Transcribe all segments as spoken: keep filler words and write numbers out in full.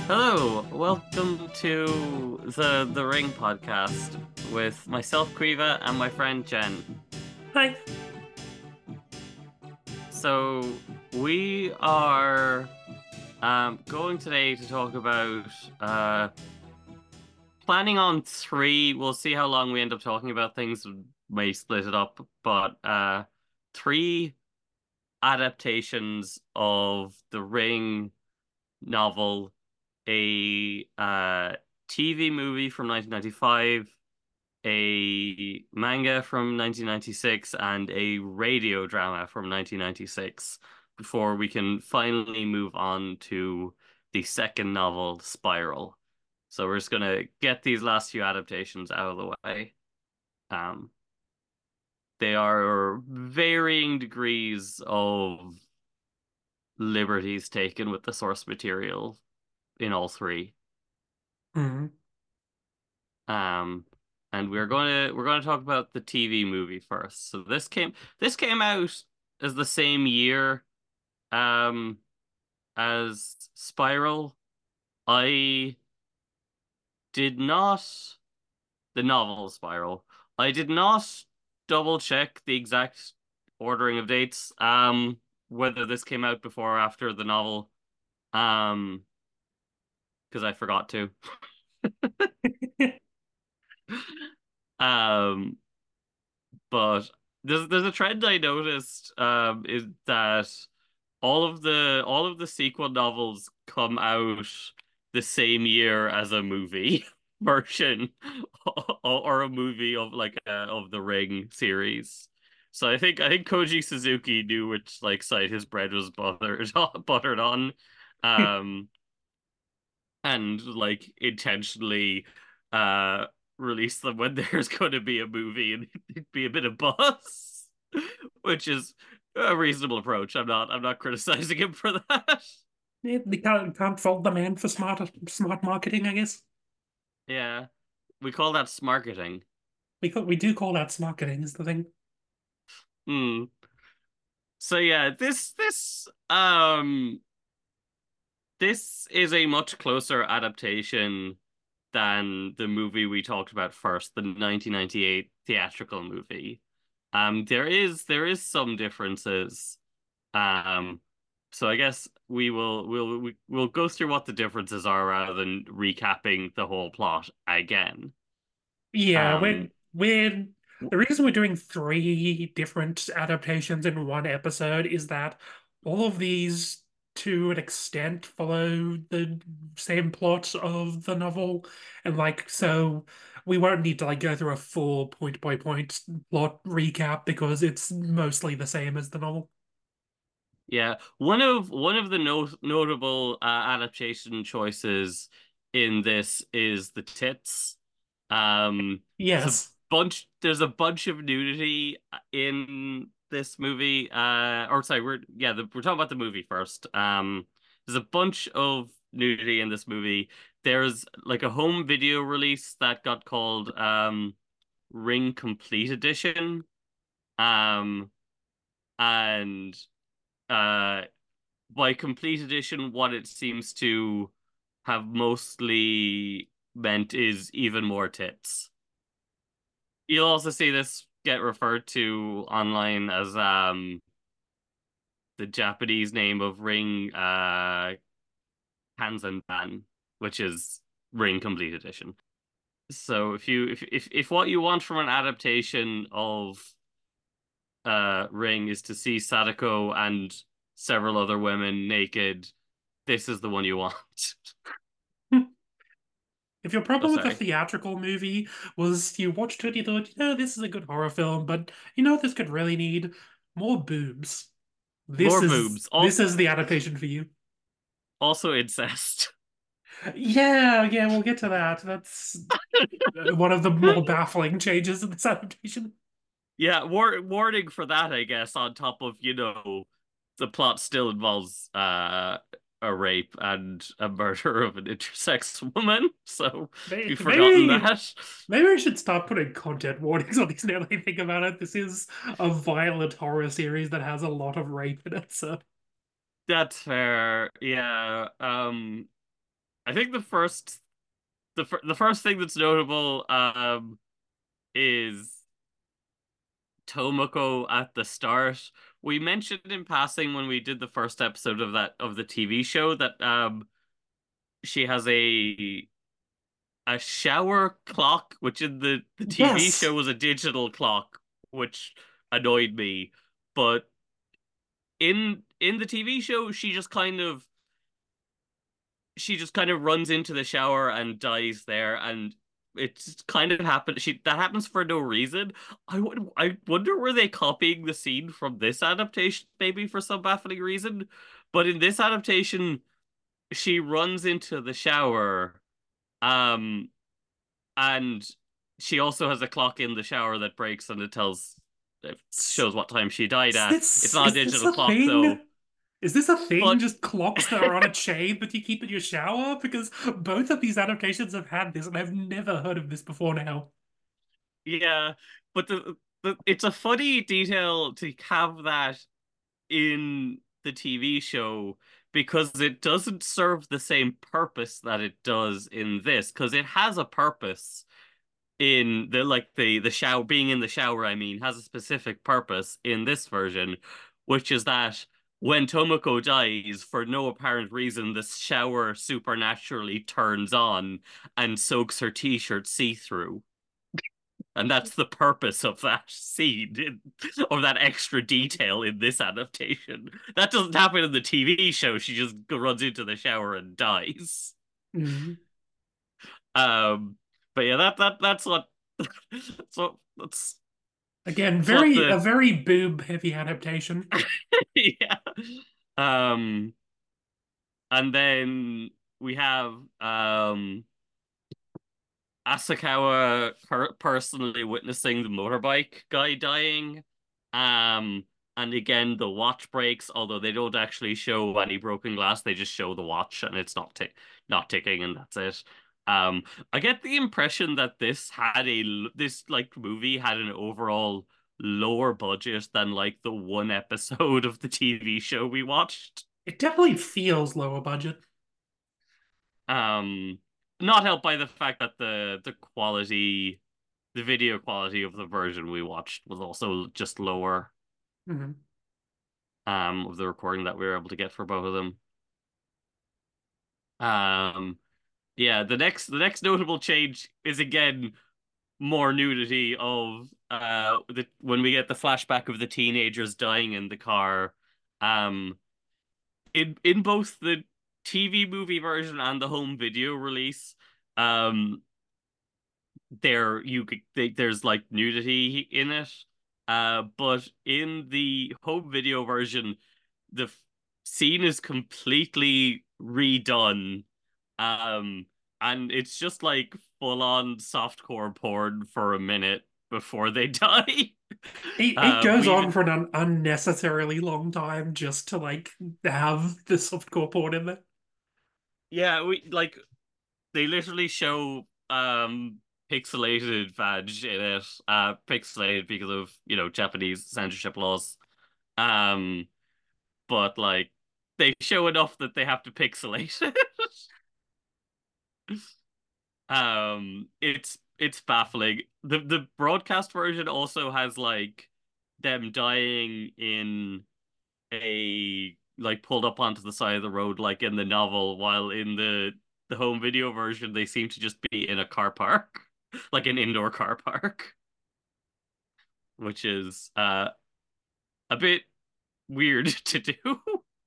Hello, welcome to the the Ring podcast with myself, Kriva, and my friend Jen. Hi. So we are um, going today to talk about uh, planning on three. We'll see how long we end up talking about things. We may split it up, but uh, three adaptations of the Ring novel, a uh, T V movie from nineteen ninety-five, a manga from nineteen ninety-six, and a radio drama from nineteen ninety-six before we can finally move on to the second novel, Spiral. So we're just gonna get these last few adaptations out of the way. Um, they are varying degrees of liberties taken with the source material in all three. Hmm. Um, and we're going to we're going to talk about the T V movie first. So this came this came out as the same year um as Spiral. I did not the novel Spiral. I did not double check the exact ordering of dates, um, whether this came out before or after the novel, um, because I forgot to. Um, But there's there's a trend I noticed um is that all of the all of the sequel novels come out the same year as a movie version or, or a movie of like uh, of the Ring series. So I think I think Koji Suzuki knew which like side his bread was buttered buttered on. Um and like intentionally uh release them when there's going to be a movie and it'd be a bit of buzz, which is a reasonable approach. I'm not I'm not criticizing him for that. Yeah, they can't, can't fault the man for smart smart marketing, I guess. Yeah, we call that smarketing. We call, we do call that smarketing is the thing. Hmm. So yeah, this this um this is a much closer adaptation than the movie we talked about first, the nineteen ninety-eight theatrical movie. Um, there is there is some differences. Um, so I guess we will we'll we, we'll go through what the differences are rather than recapping the whole plot again. Yeah, Um, we're we're the reason we're doing three different adaptations in one episode is that all of these, to an extent, follow the same plot of the novel, and like so we won't need to like go through a full point by point plot recap because it's mostly the same as the novel. yeah, one of one of the not notable uh, adaptation choices in this is the tits. Um, there's a Yes. bunch there's a bunch of nudity in this movie. Uh, or sorry, we're yeah, the, we're talking about the movie first. Um, there's a bunch of nudity in this movie. There's like a home video release that got called um Ring Complete Edition. Um, and uh by complete edition, what it seems to have mostly meant is even more tits. You'll also see this get referred to online as um the Japanese name of Ring uh Kanzenban, which is Ring Complete Edition. So if you if if if what you want from an adaptation of uh Ring is to see Sadako and several other women naked, this is the one you want. If your Oh, problem with the sorry. theatrical movie was you watched it, you thought, you know, this is a good horror film, but you know what this could really need? More boobs. This More is boobs. this Also, is the adaptation for you. also incest. Yeah, yeah, we'll get to that. That's one of the more baffling changes in this adaptation. Yeah, war warning for that, I guess, on top of, you know, the plot still involves uh a rape and a murder of an intersex woman. So if May- you've forgotten Maybe that, maybe I should start putting content warnings on these now that I think about it. This is a violent horror series that has a lot of rape in it, so that's fair. Yeah. Um I think the first the fir the first thing that's notable um is Tomoko at the start. We mentioned in passing when we did the first episode of that of the T V show that um she has a a shower clock, which in the the T V show Yes. was a digital clock, which annoyed me. But in in the T V show, she just kind of she just kind of runs into the shower and dies there, and it's kind of happened. She that happens for no reason. I would I wonder were they copying the scene from this adaptation, maybe for some baffling reason. But in this adaptation, she runs into the shower, um, and she also has a clock in the shower that breaks and it tells it S- shows what time she died Is at. It's this not a is this digital a clock thing? though, Is this a thing? but Just clocks that are on a chain that you keep in your shower? Because both of these adaptations have had this, and I've never heard of this before now. yeah, but the, the it's a funny detail to have that in the T V show because it doesn't serve the same purpose that it does in this because it has a purpose in the like the the shower being in the shower I mean has a specific purpose in this version, which is that when Tomoko dies for no apparent reason the shower supernaturally turns on and soaks her t-shirt see-through, and that's the purpose of that scene in, or that extra detail in this adaptation. That doesn't happen in the T V show. She just runs into the shower and dies. Mm. Um, but yeah, that that that's what so that's Again, that's what very a the very boob heavy adaptation. yeah. Um, and then we have um Asakawa per personally witnessing the motorbike guy dying. Um, and again, the watch breaks, although they don't actually show any broken glass, they just show the watch and it's not tick not ticking, and that's it. Um, I get the impression that this had a l- this like movie had an overall lower budget than like the one episode of the T V show we watched. It definitely feels lower budget. Um, not helped by the fact that the the quality, the video quality of the version we watched was also just lower, Mhm. um, of the recording that we were able to get for both of them. Um, yeah, the next the next notable change is again more nudity of uh the when we get the flashback of the teenagers dying in the car. Um, in in both the T V movie version and the home video release, um, there you could they, there's like nudity in it, uh but in the home video version the f- scene is completely redone, um and it's just like full on softcore porn for a minute before they die. It, it uh goes we on even for an un unnecessarily long time just to like have the softcore porn in there. yeah we like they literally show um pixelated vag in it, uh pixelated because of you know Japanese censorship laws. Um, but like they show enough that they have to pixelate it. Um, it's it's baffling. The the broadcast version also has like them dying in a like pulled up onto the side of the road like in the novel, while in the the home video version they seem to just be in a car park, like an indoor car park, which is uh a bit weird to do.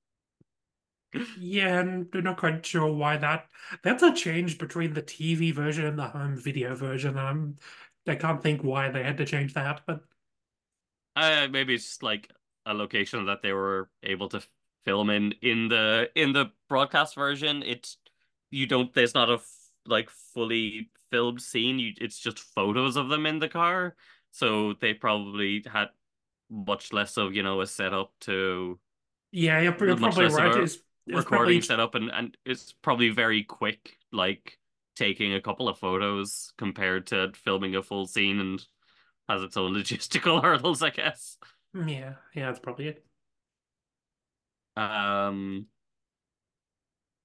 Yeah, and I'm not quite sure why that that's a change between the T V version and the home video version. I'm I can't think why they had to change that, but Uh, maybe it's just like a location that they were able to film in in the in the broadcast version. It's you don't there's not a f like fully filmed scene. You it's just photos of them in the car. So they probably had much less of, you know, a setup to yeah, you're, you're much probably less of right. a It's it's recording probably setup, and and it's probably very quick, like taking a couple of photos compared to filming a full scene, and has its own logistical hurdles, I guess. yeah, yeah, that's probably it. Um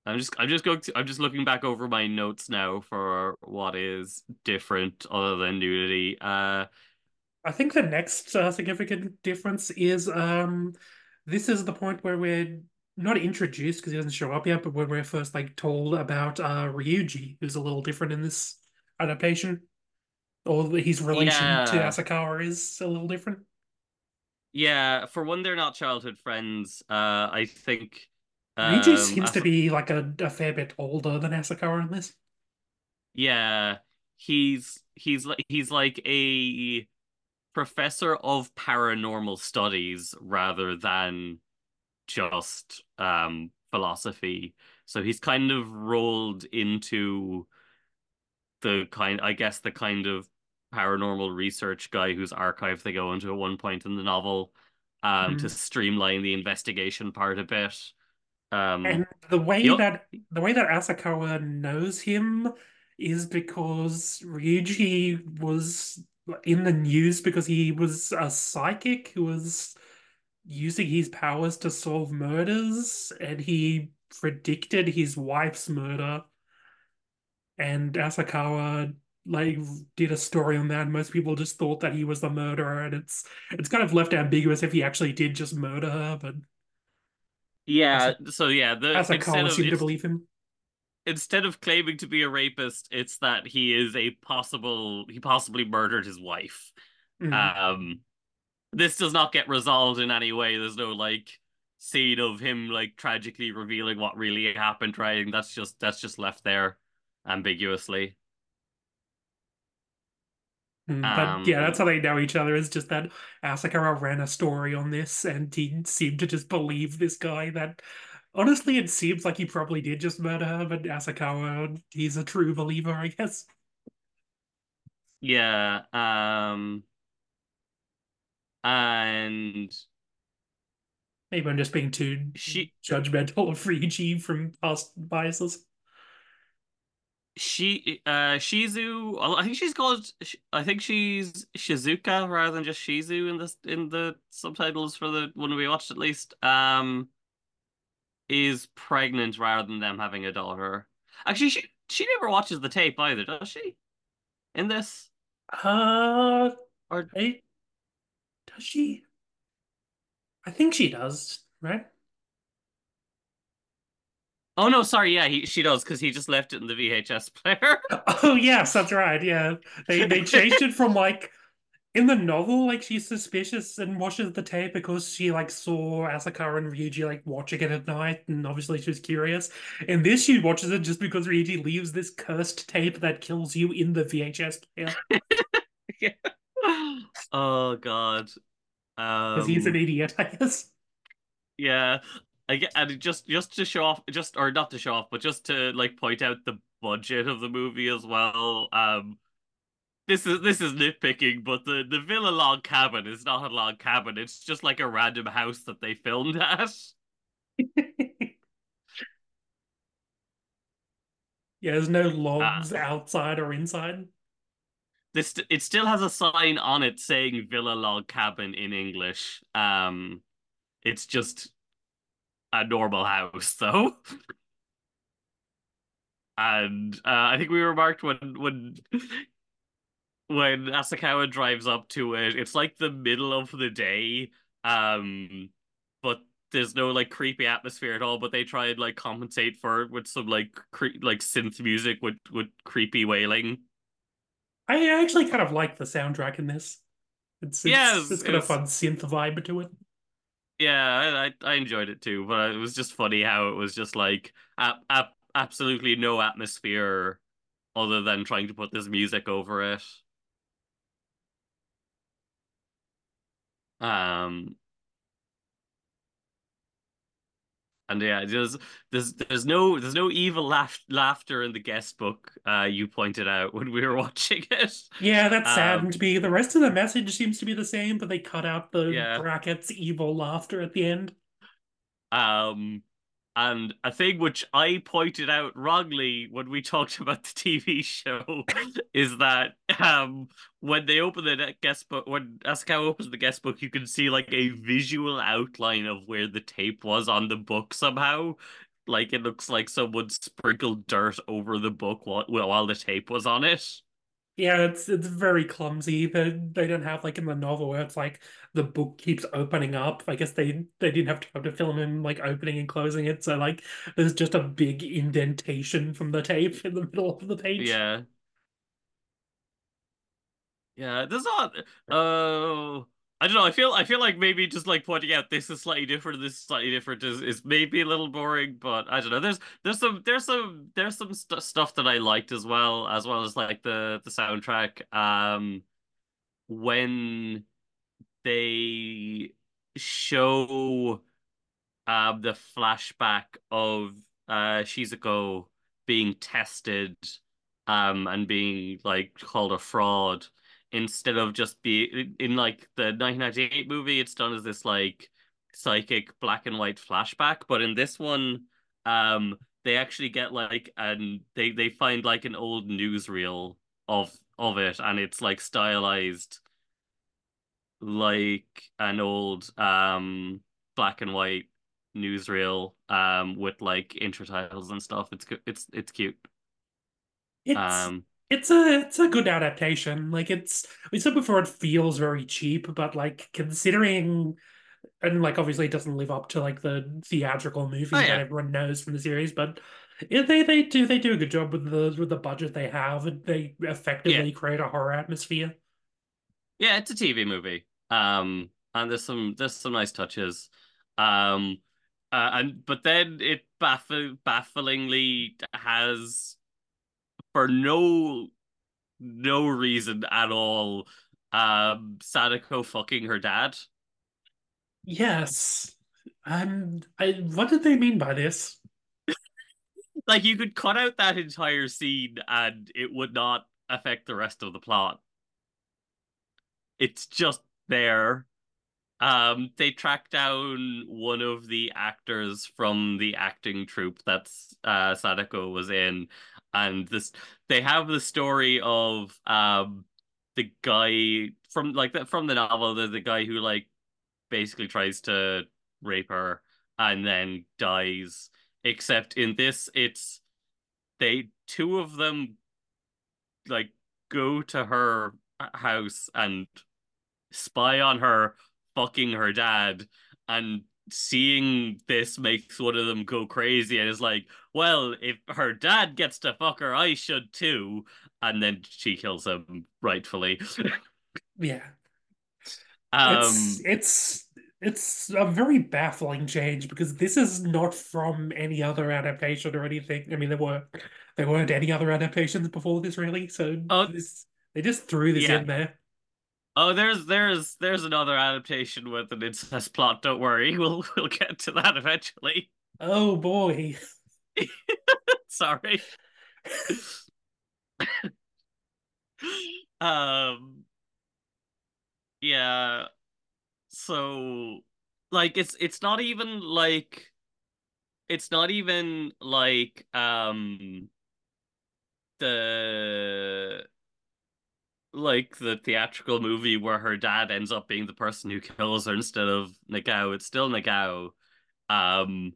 I'm just I'm just going to I'm just looking back over my notes now for what is different other than nudity. Uh I think the next uh, significant difference is um this is the point where we're not introduced because he doesn't show up yet, but when we're first like told about uh Ryuji, who's a little different in this adaptation, or his relation to yeah. Asakawa is a little different. Yeah, for one they're not childhood friends. Uh I think Ryuji um seems to as be like a, a fair bit older than Asakawa in this. yeah, he's he's like he's like a professor of paranormal studies rather than just um philosophy. So he's kind of rolled into the kind, I guess, the kind of paranormal research guy whose archive they go into at one point in the novel, um, to Mm. streamline the investigation part a bit. Um, And the way he, that the way that Asakawa knows him is because Ryuji was in the news because he was a psychic who was using his powers to solve murders, and he predicted his wife's murder. And Asakawa like did a story on that. And most people just thought that he was the murderer, and it's it's kind of left ambiguous if he actually did just murder her. But yeah, Asa so yeah, the instead Asakawa of seemed to it's believe him. instead of claiming to be a rapist, it's that he is a possible he possibly murdered his wife. Mm. Um, this does not get resolved in any way. There's no like scene of him like tragically revealing what really happened, right? That's just that's just left there ambiguously. Mm, but yeah, Um, that's how they know each other, is just that Asakawa ran a story on this and he seemed to just believe this guy that honestly it seems like he probably did just murder her, but Asakawa, he's a true believer, I guess. yeah. Um, and Maybe I'm just being too she judgmental of Ryuji from past biases. she uh Shizu. well, I think she's called. I think she's Shizuka rather than just Shizu in this in the subtitles for the one we watched at least. Um, is pregnant rather than them having a daughter. Actually, she she never watches the tape either, does she? In this Uh, or I, does she? I think she does, right? oh no, sorry, yeah, he she does because he just left it in the V H S player. Oh yes, that's right. Yeah, they they changed it from like in the novel, like she's suspicious and watches the tape because she like saw Asakawa and Ryuji like watching it at night, and obviously she was curious. In this, she watches it just because Ryuji leaves this cursed tape that kills you in the V H S player Yeah. Oh God. because he's an Um. idiot, I guess. Yeah. I get and just just to show off, just or not to show off, but just to like point out the budget of the movie as well. Um. This is this is nitpicking, but the the villa log cabin is not a log cabin. It's just like a random house that they filmed at. Yeah, there's no Uh, logs outside or inside. this it still has a sign on it saying Villa Log Cabin in English. Um, it's just a normal house though. And uh, I think we remarked when when when Asakawa drives up to it, it's like the middle of the day. Um, but there's no like creepy atmosphere at all. But they try and like compensate for it with some like cre like synth music with with creepy wailing. I actually kind of like the soundtrack in this. It's Yeah, it it's was, it's it got a was fun synth vibe to it. yeah, I, I enjoyed it too, but it was just funny how it was just like a, a, absolutely no atmosphere other than trying to put this music over it. Um, and yeah, there's there's there's no there's no evil laugh, laughter in the guest book. Uh, you pointed out when we were watching it. Yeah, that Um, saddened me. The rest of the message seems to be the same, but they cut out the yeah. brackets evil laughter at the end. Um, And a thing which I pointed out wrongly when we talked about the T V show is that um when they open the guest book, when Asukawa opens the guest book, you can see like a visual outline of where the tape was on the book somehow. Like it looks like someone sprinkled dirt over the book while while the tape was on it. Yeah, it's it's very clumsy. They they don't have like in the novel where it's like the book keeps opening up. I guess they they didn't have time to film him like opening and closing it, so like there's just a big indentation from the tape in the middle of the page. Yeah. Yeah, there's not. Uh, I don't know. I feel. I feel like maybe just like pointing out this is slightly different, this is slightly different is is maybe a little boring, but I don't know. There's there's some there's some there's some st stuff that I liked as well, as well as like the the soundtrack. Um, when they show um the flashback of uh Shizuko being tested um and being like called a fraud instead of just be in, in like the nineteen ninety-eight movie it's done as this like psychic black and white flashback, but in this one um they actually get like and they they find like an old newsreel of of it, and it's like stylized like an old um black and white newsreel um with like intertitles and stuff. It's cu- it's it's cute. It's Um it's a it's a good adaptation. Like it's we said before, it feels very cheap, but like considering and like obviously it doesn't live up to like the theatrical oh movie that yeah. everyone knows from the series, but yeah, they they do they do a good job with the with the budget they have. They Yeah. effectively create a horror atmosphere. Yeah, it's a T V movie. Um and there's some there's some nice touches. Um uh, and but then it baffle bafflingly has for no no reason at all um Sadako fucking her dad. Yes. Um, I what did they mean by this? Like you could cut out that entire scene and it would not affect the rest of the plot. It's just there. Um, they track down one of the actors from the acting troupe that's uh Sadako was in, and this they have the story of um the guy from like the, from the novel, the, the guy who like basically tries to rape her and then dies. Except in this, it's they two of them like go to her house and spy on her fucking her dad, and seeing this makes one of them go crazy and is like, well, if her dad gets to fuck her, I should too, and then she kills him rightfully. Yeah. It's um it's it's a very baffling change because this is not from any other adaptation or anything. I mean, there were there weren't any other adaptations before this really, so oh this they just threw this yeah. in there. Oh, there's there's there's another adaptation with an incest plot. Don't worry, we'll we'll get to that eventually. Oh boy. Sorry. Um, yeah. So, like, it's it's not even like it's not even like um the like the theatrical movie where her dad ends up being the person who kills her instead of Nagao. It's still Nagao. Um,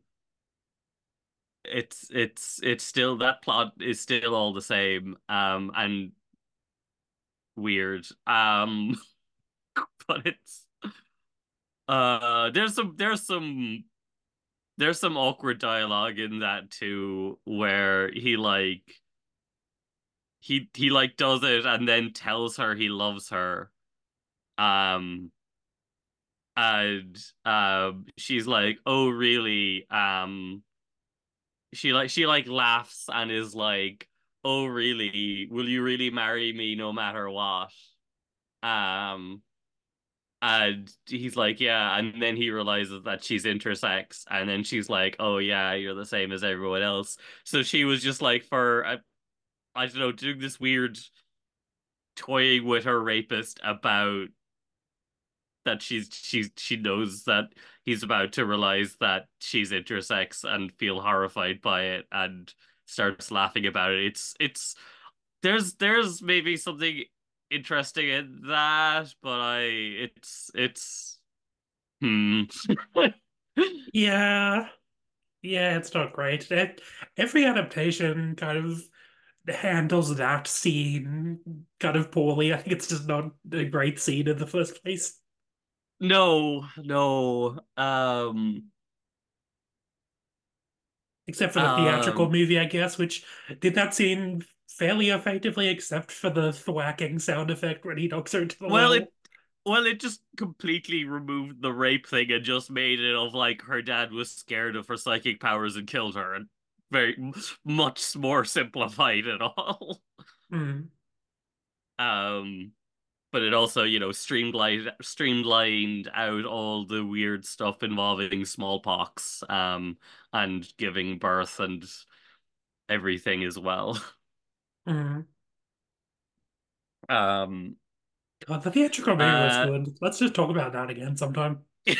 it's it's it's still that plot is still all the same. Um, and weird. Um, but it's uh there's some there's some there's some awkward dialogue in that too, where he like he he like does it and then tells her he loves her. Um and um she's like, "Oh, really?" Um she like she like laughs and is like, "Oh, really? Will you really marry me no matter what?" Um And he's like, yeah. And then he realizes that she's intersex. And then she's like, oh, yeah, you're the same as everyone else. So she was just like, for, uh, I don't know, doing this weird toying with her rapist about that she's, she's, she knows that he's about to realize that she's intersex and feel horrified by it and starts laughing about it. It's, it's, there's, there's maybe something interesting in that, but I, it's, it's, Hmm. Yeah. Yeah, it's not great. It, every adaptation kind of handles that scene kind of poorly. I think it's just not a great scene in the first place. No, no. Um, Except for the theatrical um, movie, I guess, which did that scene fairly effectively, except for the thwacking sound effect when he knocks her into the well, it well. well, it just completely removed the rape thing and just made it of like her dad was scared of her psychic powers and killed her, and very much more simplified at all. Mm, Um, but it also, you know, streamlined streamlined out all the weird stuff involving smallpox, um, and giving birth and everything as well. mm. Um, God, the theatrical movie was uh, good. Let's just talk about that again sometime.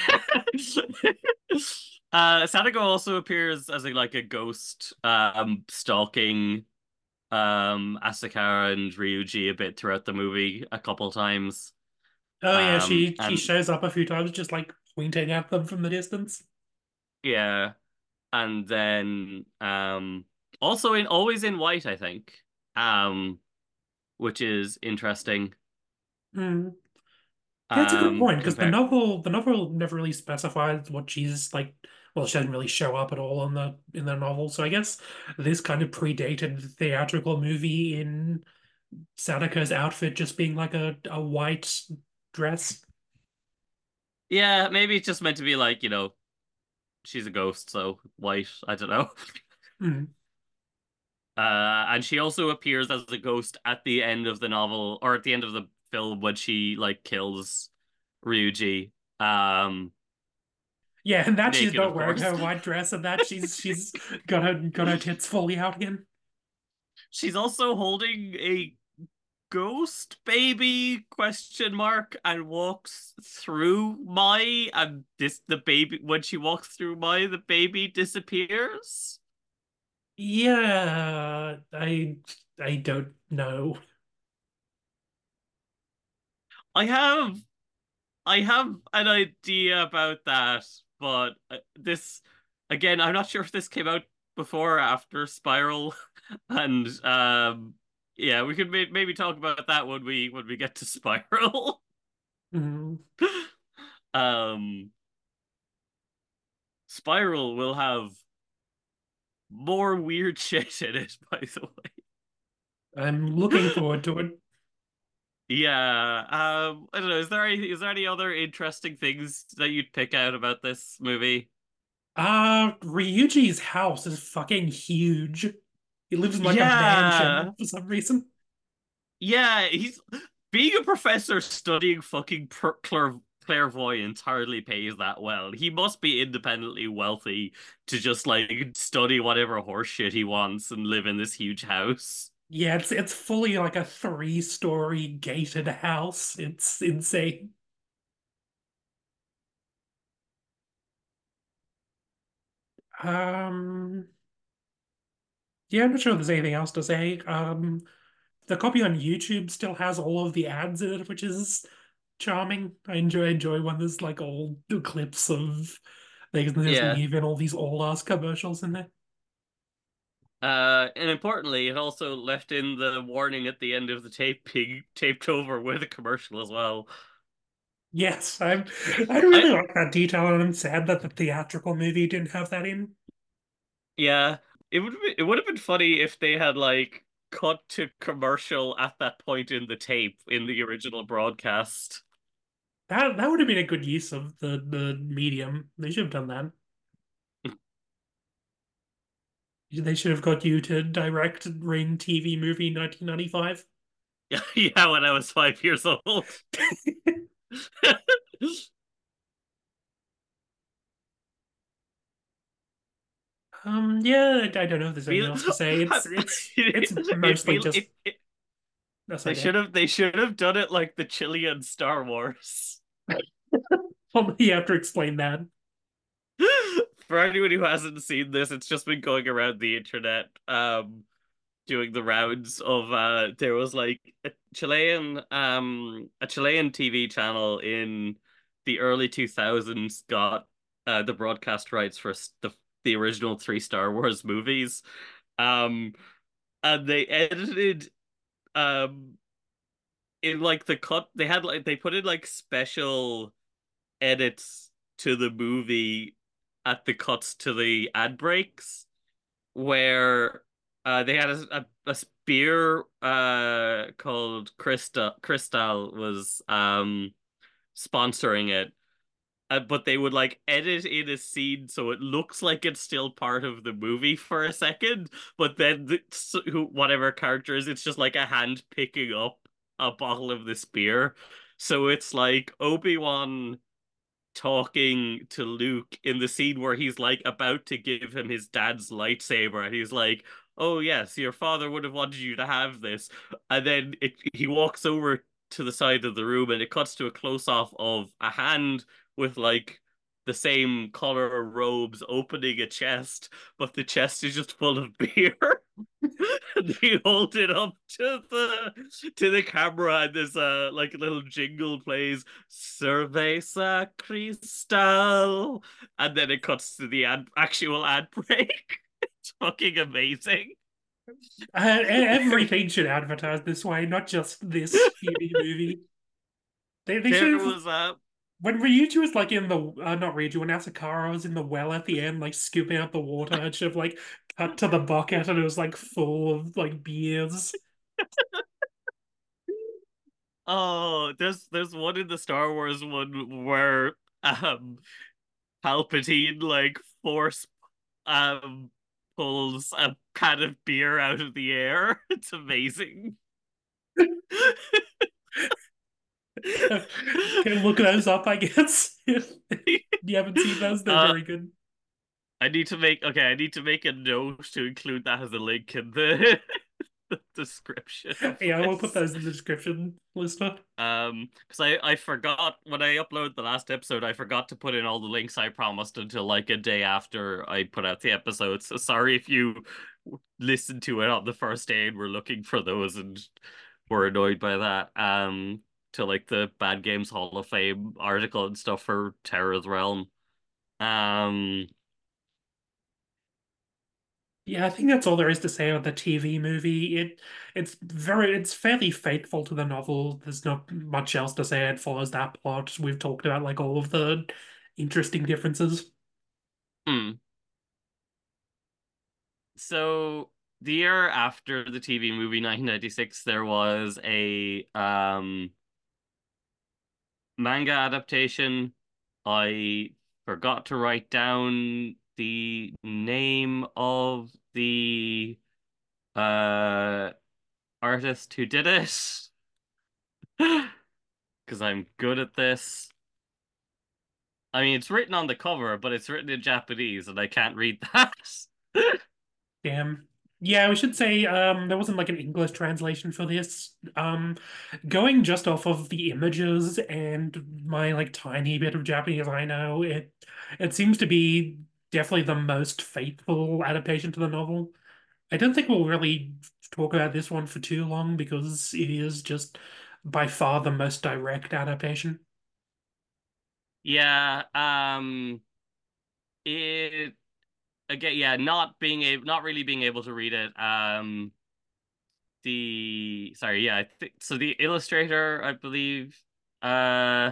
uh, Sadako also appears as a like a ghost, um, stalking um Asakara and Ryuji a bit throughout the movie a couple times. Oh yeah, Um, she she and shows up a few times, just like pointing at them from the distance. yeah, and then um also in always in white, I think. Um, which is interesting. Mm. Yeah, it's a good Um, point because the compare novel the novel never really specifies what she's like. Well, she doesn't really show up at all in the in the novel, so I guess this kind of predated the theatrical movie in Sadako's outfit just being like a a white dress. yeah, maybe it's just meant to be like, you know, she's a ghost, so white, I don't know. Mm. Uh, and she also appears as a ghost at the end of the novel or at the end of the film when she like kills Ryuji. Um, Yeah, and that she's naked, of not wearing course. her white dress, and that she's she's got her got her tits fully out again. She's also holding a ghost baby question mark and walks through Mai, and this the baby when she walks through Mai, the baby disappears. Yeah, I I don't know. I have I have an idea about that, but uh, this again, I'm not sure if this came out before or after Spiral, and um, yeah, we could may maybe talk about that when we when we get to Spiral. Mm. Um, Spiral will have more weird shit in it, by the I'm looking way. forward to it. Yeah, um, I don't know. Is there any is there any other interesting things that you'd pick out about this movie? Uh, Ryuji's house is fucking huge. He lives in like a mansion Yeah, for some reason. yeah. He's being a professor studying fucking per clair clairvoyance hardly pays that well. He must be independently wealthy to just like study whatever horseshit he wants and live in this huge house. Yeah, it's it's fully like a three-story gated house. It's insane. Um, yeah, I'm not sure there's anything else to say. Um, the copy on YouTube still has all of the ads in it, which is charming. I enjoy enjoy when there's like old clips of they can just Yeah. leave in all these old ass commercials in there. Uh, and importantly, it also left in the warning at the end of the tape being taped over with a commercial as well. Yes, I'm I I really like that detail, and I'm sad that the theatrical movie didn't have that in. Yeah, it would be, it would have been funny if they had like cut to commercial at that point in the tape in the original broadcast. That that would have been a good use of the the medium. They should have done that. They should have got you to direct Ring T V movie nineteen ninety-five. Yeah, when I was five years old. Um, yeah, I, I don't know if there's anything Feel else to say. It's it's it's it mostly feel just it, it that's they okay. should have they should have done it like the Chilean Star Wars. Well, you have to explain that. For anyone who hasn't seen this, it's just been going around the internet, um, doing the rounds of uh there was like a Chilean um a Chilean T V channel in the early two thousands got uh the broadcast rights for the the original three Star Wars movies. Um, and they edited um in like the cut they had like they put in like special edits to the movie at the cuts to the ad breaks where uh they had a, a, a spear uh called Crystal Crystal was um sponsoring it, uh, but they would like edit in a scene so it looks like it's still part of the movie for a second, but then the, so, who, whatever character is, it's just like a hand picking up a bottle of this beer. So it's like Obi-Wan talking to Luke in the scene where he's like about to give him his dad's lightsaber, and he's like, "Oh yes, your father would have wanted you to have this." And then it, he walks over to the side of the room, and it cuts to a close off of a hand with like the same color robes opening a chest, but the chest is just full of beer. And they hold it up to the to the camera, and there's a like a little jingle plays, Cerveza Cristal, and then it cuts to the ad actual ad break. It's fucking amazing. Uh, e- everything should advertise this way, not just this T V movie. They they There should have was a when Ryuji was like in the uh, not Ryuji when Asakara was in the well at the end, like scooping out the water. It should have like cut to the bucket and it was like full of like beers. oh, there's there's one in the Star Wars one where um Palpatine like force um pulls a can of beer out of the air. It's amazing. Can look those up, I guess. If you haven't seen those, they're uh, very good. I need to make okay. I need to make a note to include that as a link in the, the description of Yeah, we'll put this. those in the description, listener. Um, because I I forgot when I uploaded the last episode, I forgot to put in all the links I promised until like a day after I put out the episode. So sorry if you listened to it on the first day and were looking for those and were annoyed by that. Um, to like the Bad Games Hall of Fame article and stuff for Terra's Realm. Um, Yeah, I think that's all there is to say on the T V movie. It it's very it's fairly faithful to the novel. There's not much else to say. It follows that plot. We've talked about like all of the interesting differences. hmm. So the year after the T V movie nineteen ninety-six, there was a um manga adaptation. I forgot to write down the name of the uh artist who did it because I'm good at this. I mean, it's written on the cover, but it's written in Japanese and I can't read that. Damn. Yeah, we should say um there wasn't like an English translation for this. Um going just off of the images and my like tiny bit of Japanese I know, it it seems to be definitely the most faithful adaptation to the novel. I don't think we'll really talk about this one for too long because it is just by far the most direct adaptation. Yeah, um it again, yeah, not being able not really being able to read it. Um the sorry, yeah, I think so the illustrator, I believe, uh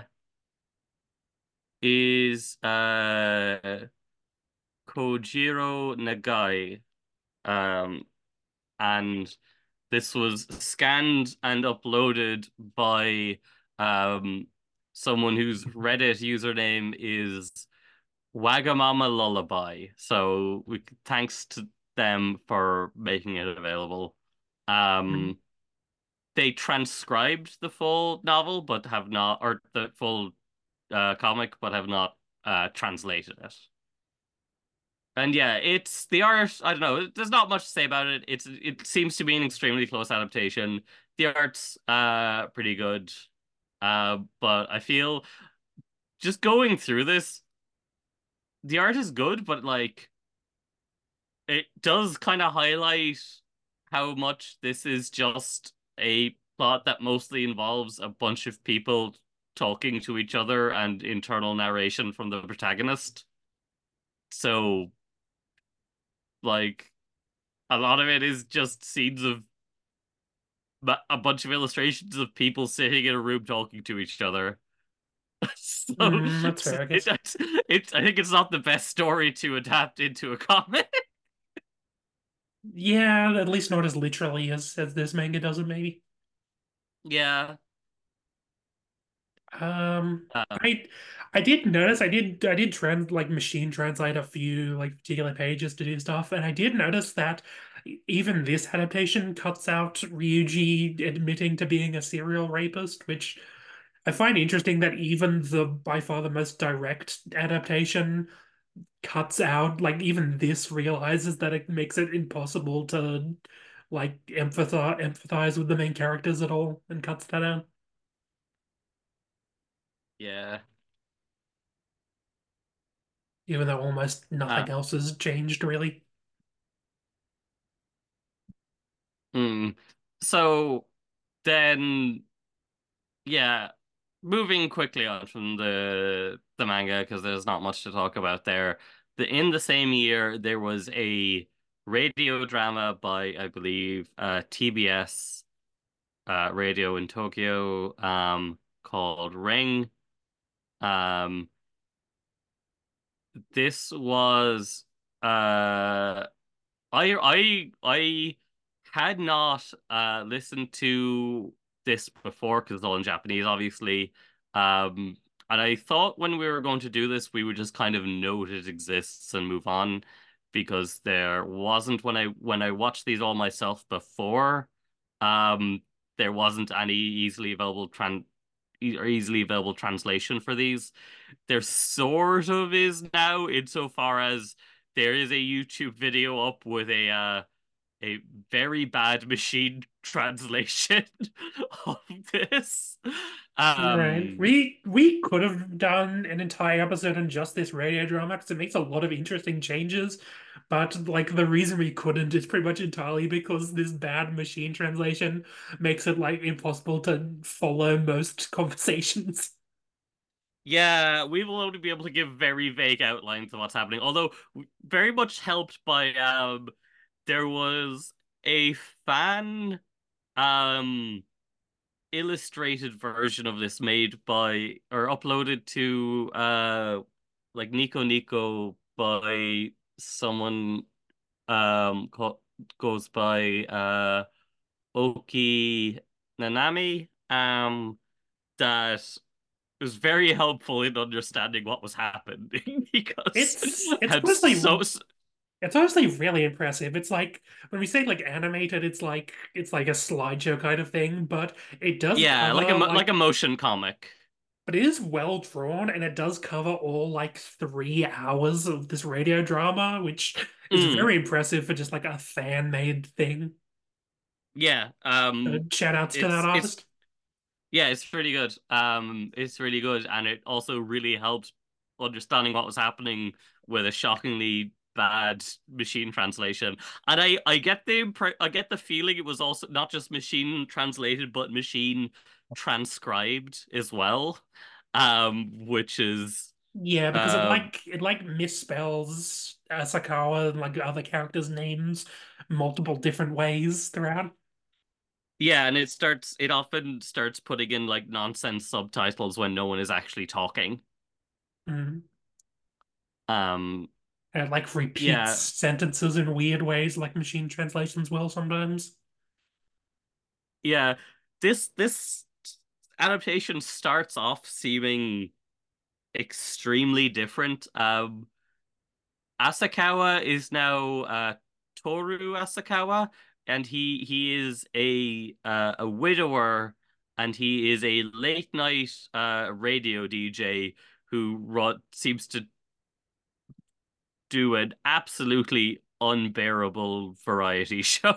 is uh Kojiro Nagai. Um and this was scanned and uploaded by um someone whose Reddit username is Wagamama Lullaby. So we thanks to them for making it available. Mhm. Um they transcribed the full novel but have not, or the full uh comic but have not uh translated it. And yeah, it's the art. I don't know. There's not much to say about it. It's it seems to be an extremely close adaptation. The art's uh pretty good. Uh, but I feel just going through this, the art is good, but like it does kind of highlight how much this is just a plot that mostly involves a bunch of people talking to each other and internal narration from the protagonist. So Like a lot of it is just scenes of a bunch of illustrations of people sitting in a room talking to each other. So Mm, that's it's, fair, I it, guess. it's, it's I think it's not the best story to adapt into a comic. Yeah, at least not as literally as as this manga does it, maybe. Yeah. Um, Um, I I did notice I did I did trans like machine translate a few like particular pages to do stuff, and I did notice that even this adaptation cuts out Ryuji admitting to being a serial rapist, which I find interesting that even the by far the most direct adaptation cuts out like even this realizes that it makes it impossible to like empathize empathize with the main characters at all and cuts that out. yeah. Even though almost Uh, nothing else has changed really. hmm. So then, yeah, moving quickly on from the the manga because there's not much to talk about there. The in the same year there was a radio drama by I believe uh T B S uh radio in Tokyo um called Ring. Um this was uh I I I had not uh listened to this before because it's all in Japanese, obviously. Um, and I thought when we were going to do this, we would just kind of note it exists and move on because there wasn't when I when I watched these all myself before, um, there wasn't any easily available tran e- or easily available translation for these. There sort of is now, insofar as there is a YouTube video up with a uh, a very bad machine translation of this. Right. Um, We we could have done an entire episode on just this radio drama because it makes a lot of interesting changes. But like the reason we couldn't is pretty much entirely because this bad machine translation makes it like impossible to follow most conversations. yeah, we will only be able to give very vague outlines of what's happening. Although very much helped by um, there was a fan um illustrated version of this made by or uploaded to uh like Nico Nico by someone um called, goes by uh Oki Nanami um that was very helpful in understanding what was happening because It's it's had mostly so s- it's honestly really impressive. It's like when we say like animated, it's like it's like a slideshow kind of thing, but it does yeah, like a cover mo- like a like motion comic. but it is well drawn and it does cover all like three hours of this radio drama, which is Mm, very impressive for just like a fan-made thing. yeah, Uh, um shout outs to that it's it's artist. Yeah, it's pretty good. Um, it's really good, and it also really helped understanding what was happening with a shockingly bad machine translation. And I, I get the impre I get the feeling it was also not just machine translated, but machine transcribed as well. Um, which is Yeah, because it um, like it like misspells Asakawa and like other characters' names multiple different ways throughout. yeah, and it starts it often starts putting in like nonsense subtitles when no one is actually talking. Mm. Um, And it like repeats yeah, sentences in weird ways, like machine translations will sometimes. Yeah, this this adaptation starts off seeming extremely different. Um, Asakawa is now uh, Toru Asakawa, and he he is a uh, a widower, and he is a late night uh, radio D J who ro seems to do an absolutely unbearable variety show.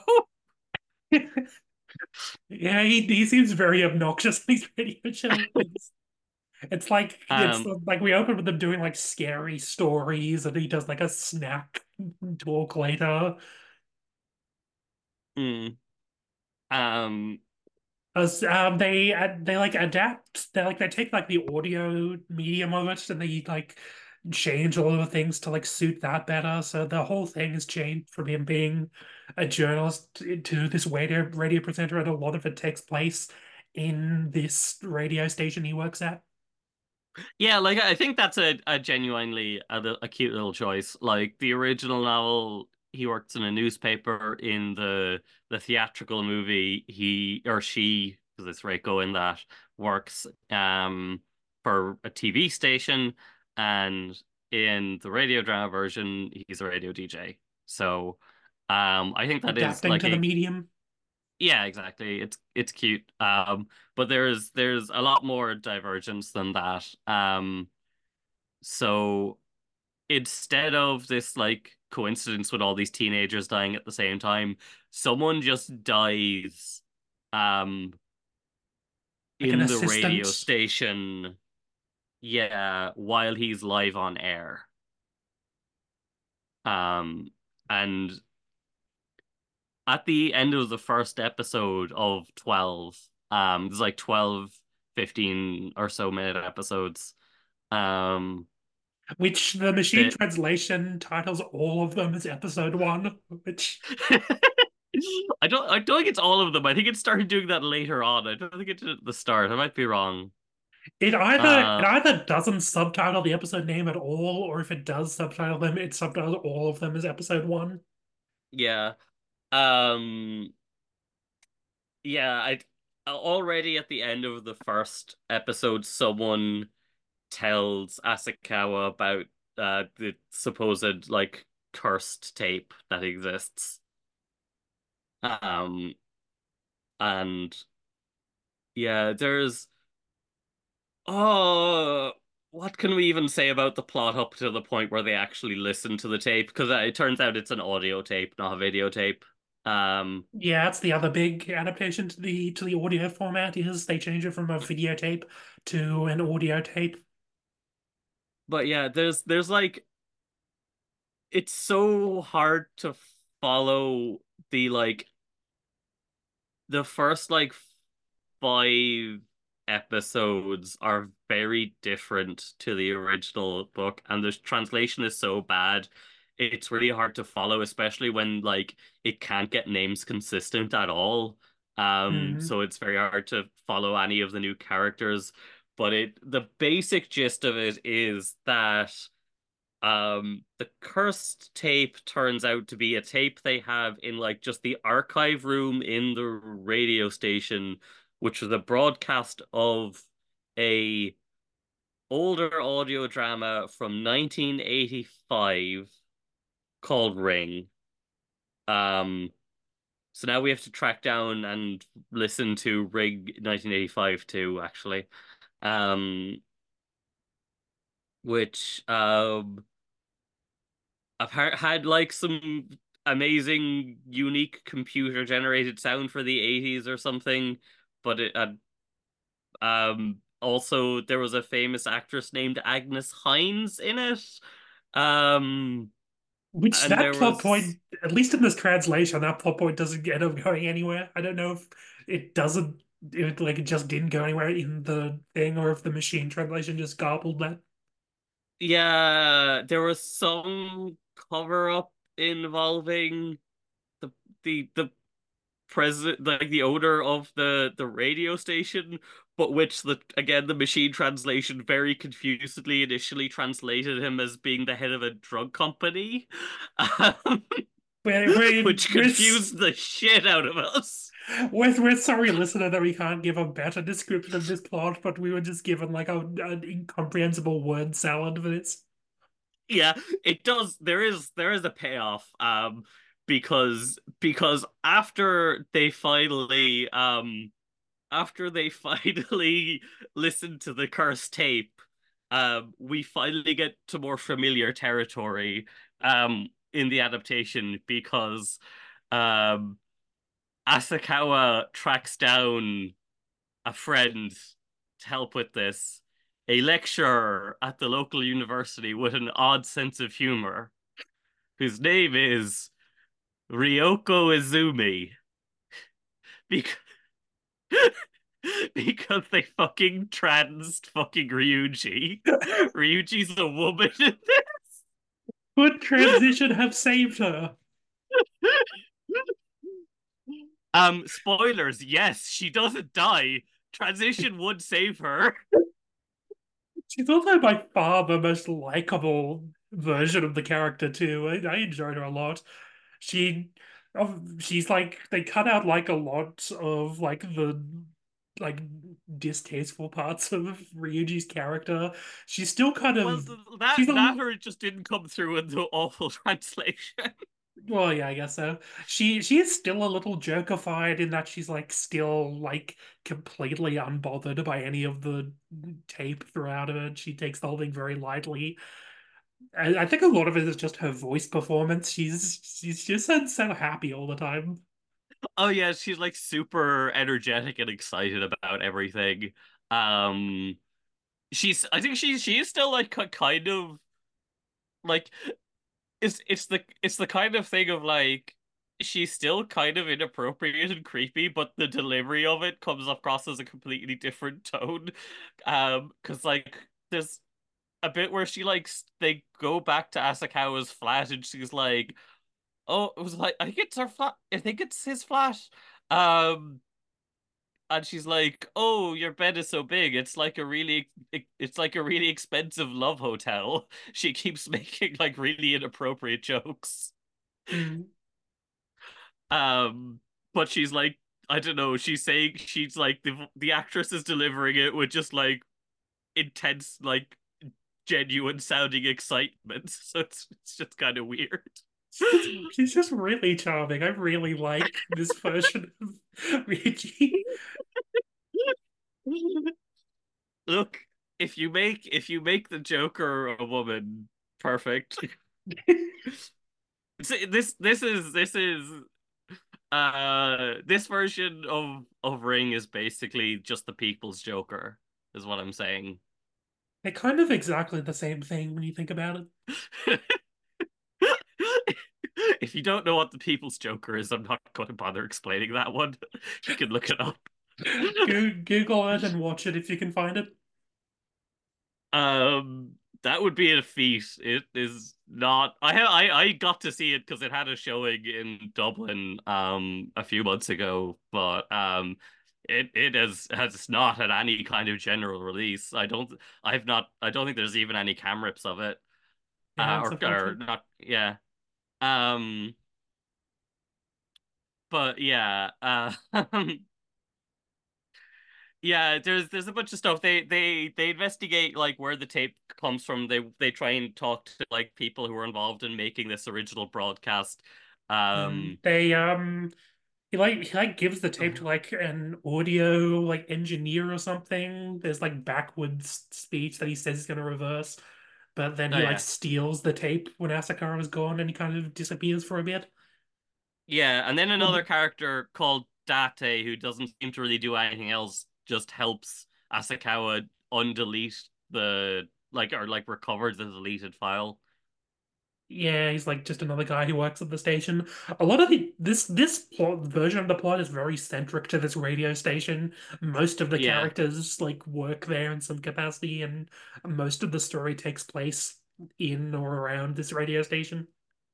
Yeah, he he seems very obnoxious in these radio shows. It's like it's Um, like we open with them doing like scary stories, and he does like a snack talk later. mm, um, As um, they uh, they like adapt, they like they take like the audio medium of it, and they like change all of the things to like suit that better. So the whole thing has changed from him being a journalist to this radio radio presenter, and a lot of it takes place in this radio station he works at. Yeah, like I think that's a, a genuinely a, a cute little choice. Like the original novel, he works in a newspaper. In the the theatrical movie, he or she, because it's Reiko in that, works um for a T V station, and in the radio drama version, he's a radio D J. So, um, I think that is Adapting like to the a medium. yeah, exactly. It's it's cute. Um, but there's there's a lot more divergence than that. Um. So instead of this like coincidence with all these teenagers dying at the same time, someone just dies um Like an in the radio assistant. station, yeah, while he's live on air. Um and at the end of the first episode of twelve, um there's like twelve, fifteen or so minute episodes. Um Which the machine that translation titles all of them as episode one, which I don't I don't think it's all of them. I think it started doing that later on. I don't think it did at the start. I might be wrong. it either it Uh either doesn't subtitle the episode name at all, or if it does subtitle them, it subtitles all of them as episode one. yeah. Um yeah, I already at the end of the first episode someone tells Asakawa about uh the supposed like cursed tape that exists. Um and yeah, there's oh, what can we even say about the plot up to the point where they actually listen to the tape? Because it turns out it's an audio tape, not a videotape. Um, Yeah, that's the other big adaptation to the to the audio format is they change it from a videotape to an audio tape. but yeah, there's there's like it's so hard to follow the like the first like five episodes are very different to the original book, and the translation is so bad. It's really hard to follow, especially when like it can't get names consistent at all. Um, Hmm. so it's very hard to follow any of the new characters. But it the basic gist of it is that um, the cursed tape turns out to be a tape they have in like just the archive room in the radio station, which was a broadcast of a older audio drama from nineteen eighty-five called Ring. Um, so now we have to track down and listen to Ring nineteen eighty-five too, actually. Um, which um I've had like some amazing, unique computer generated sound for the eighties or something, but it had um also there was a famous actress named Agnes Hines in it. Um Which and that there plot was point, at least in this translation, that plot point doesn't end up going anywhere. I don't know if it doesn't, if like it just didn't go anywhere in the thing, or if the machine translation just garbled that. yeah, there was some cover up involving the the the president, like the owner of the the radio station, but which the again the machine translation very confusedly initially translated him as being the head of a drug company, um, We're, we're, which we're, confused the shit out of us. we're, we're sorry, listener, that we can't give a better description of this plot, but we were just given like a, an incomprehensible word salad for this. Yeah, it does. There is there is a payoff, um, because because after they finally um after they finally listen to the cursed tape, um, we finally get to more familiar territory um in the adaptation because um Asakawa tracks down a friend to help with this, a lecturer at the local university with an odd sense of humor, whose name is Ryoko Izumi. Because because they fucking trans fucking Ryuji. Ryuji's a woman in Would transition have saved her? this. Um, spoilers, yes, she doesn't die. Transition would save her. She's also by far the most likable version of the character too. I, I enjoyed her a lot. She, of she's like they cut out like a lot of like the like distasteful parts of Ryuji's character. She's still kind Well, of that she's a that or it just didn't come through in the awful translation. well, yeah, I guess so. She she is still a little jokified in that she's like still like completely unbothered by any of the tape throughout it. She takes the whole thing very lightly. I, I think a lot of it is just her voice performance. She's she's just so, so happy all the time. Oh yeah, she's like super energetic and excited about everything. Um, she's I think she she is still like kind of like it's it's the it's the kind of thing of like she's still kind of inappropriate and creepy, but the delivery of it comes across as a completely different tone. Um, because like there's a bit where she like they go back to Asakawa's flat and she's like, "Oh, it was like I think it's her flat. I think it's his flat." Um, and she's like, "Oh, your bed is so big. It's like a really, it's like a really expensive love hotel." She keeps making like really inappropriate jokes. Mm. Um, but she's like, I don't know. She's saying she's like the the actress is delivering it with just like intense, like genuine sounding excitement. So it's it's just kind of weird. She's, she's just really charming. I really like this version of Ryuji. Look, if you make if you make the Joker a woman, perfect. This this is this is uh this version of of Ring is basically just the people's Joker, is what I'm saying. They're kind of exactly the same thing when you think about If you don't know what the people's Joker is, I'm not going to bother explaining that one. You can look it up. it. Go Google it and watch it if you can find it. Um, that would be a feat. It is not. I ha I I got to see it because it had a showing in Dublin um a few months ago, but um it it has has not had any kind of general release. I don't I've not I don't think there's even any cam rips of it. Yeah, Uh it's or or unfortunate. not yeah. Um but yeah, uh yeah, there's there's a bunch of stuff. They they they investigate like where the tape comes from. They they try and talk to like people who were involved in making this original broadcast. Mm. Um, They um he like he like gives the tape to oh like an audio like engineer or something. There's like backwards speech that he says he's gonna reverse, but then he like yeah, steals the tape when Asakara is gone and he kind of disappears for a bit. yeah, and then Well, another the- character called Date who doesn't seem to really do anything else, just helps Asakawa undelete the like or like recover the deleted file. yeah, he's like just another guy who works at the station. A lot of the this this plot version of the plot is very centric to this radio station. Most of the Yeah, characters like work there in some capacity, and most of the story takes place in or around this radio station.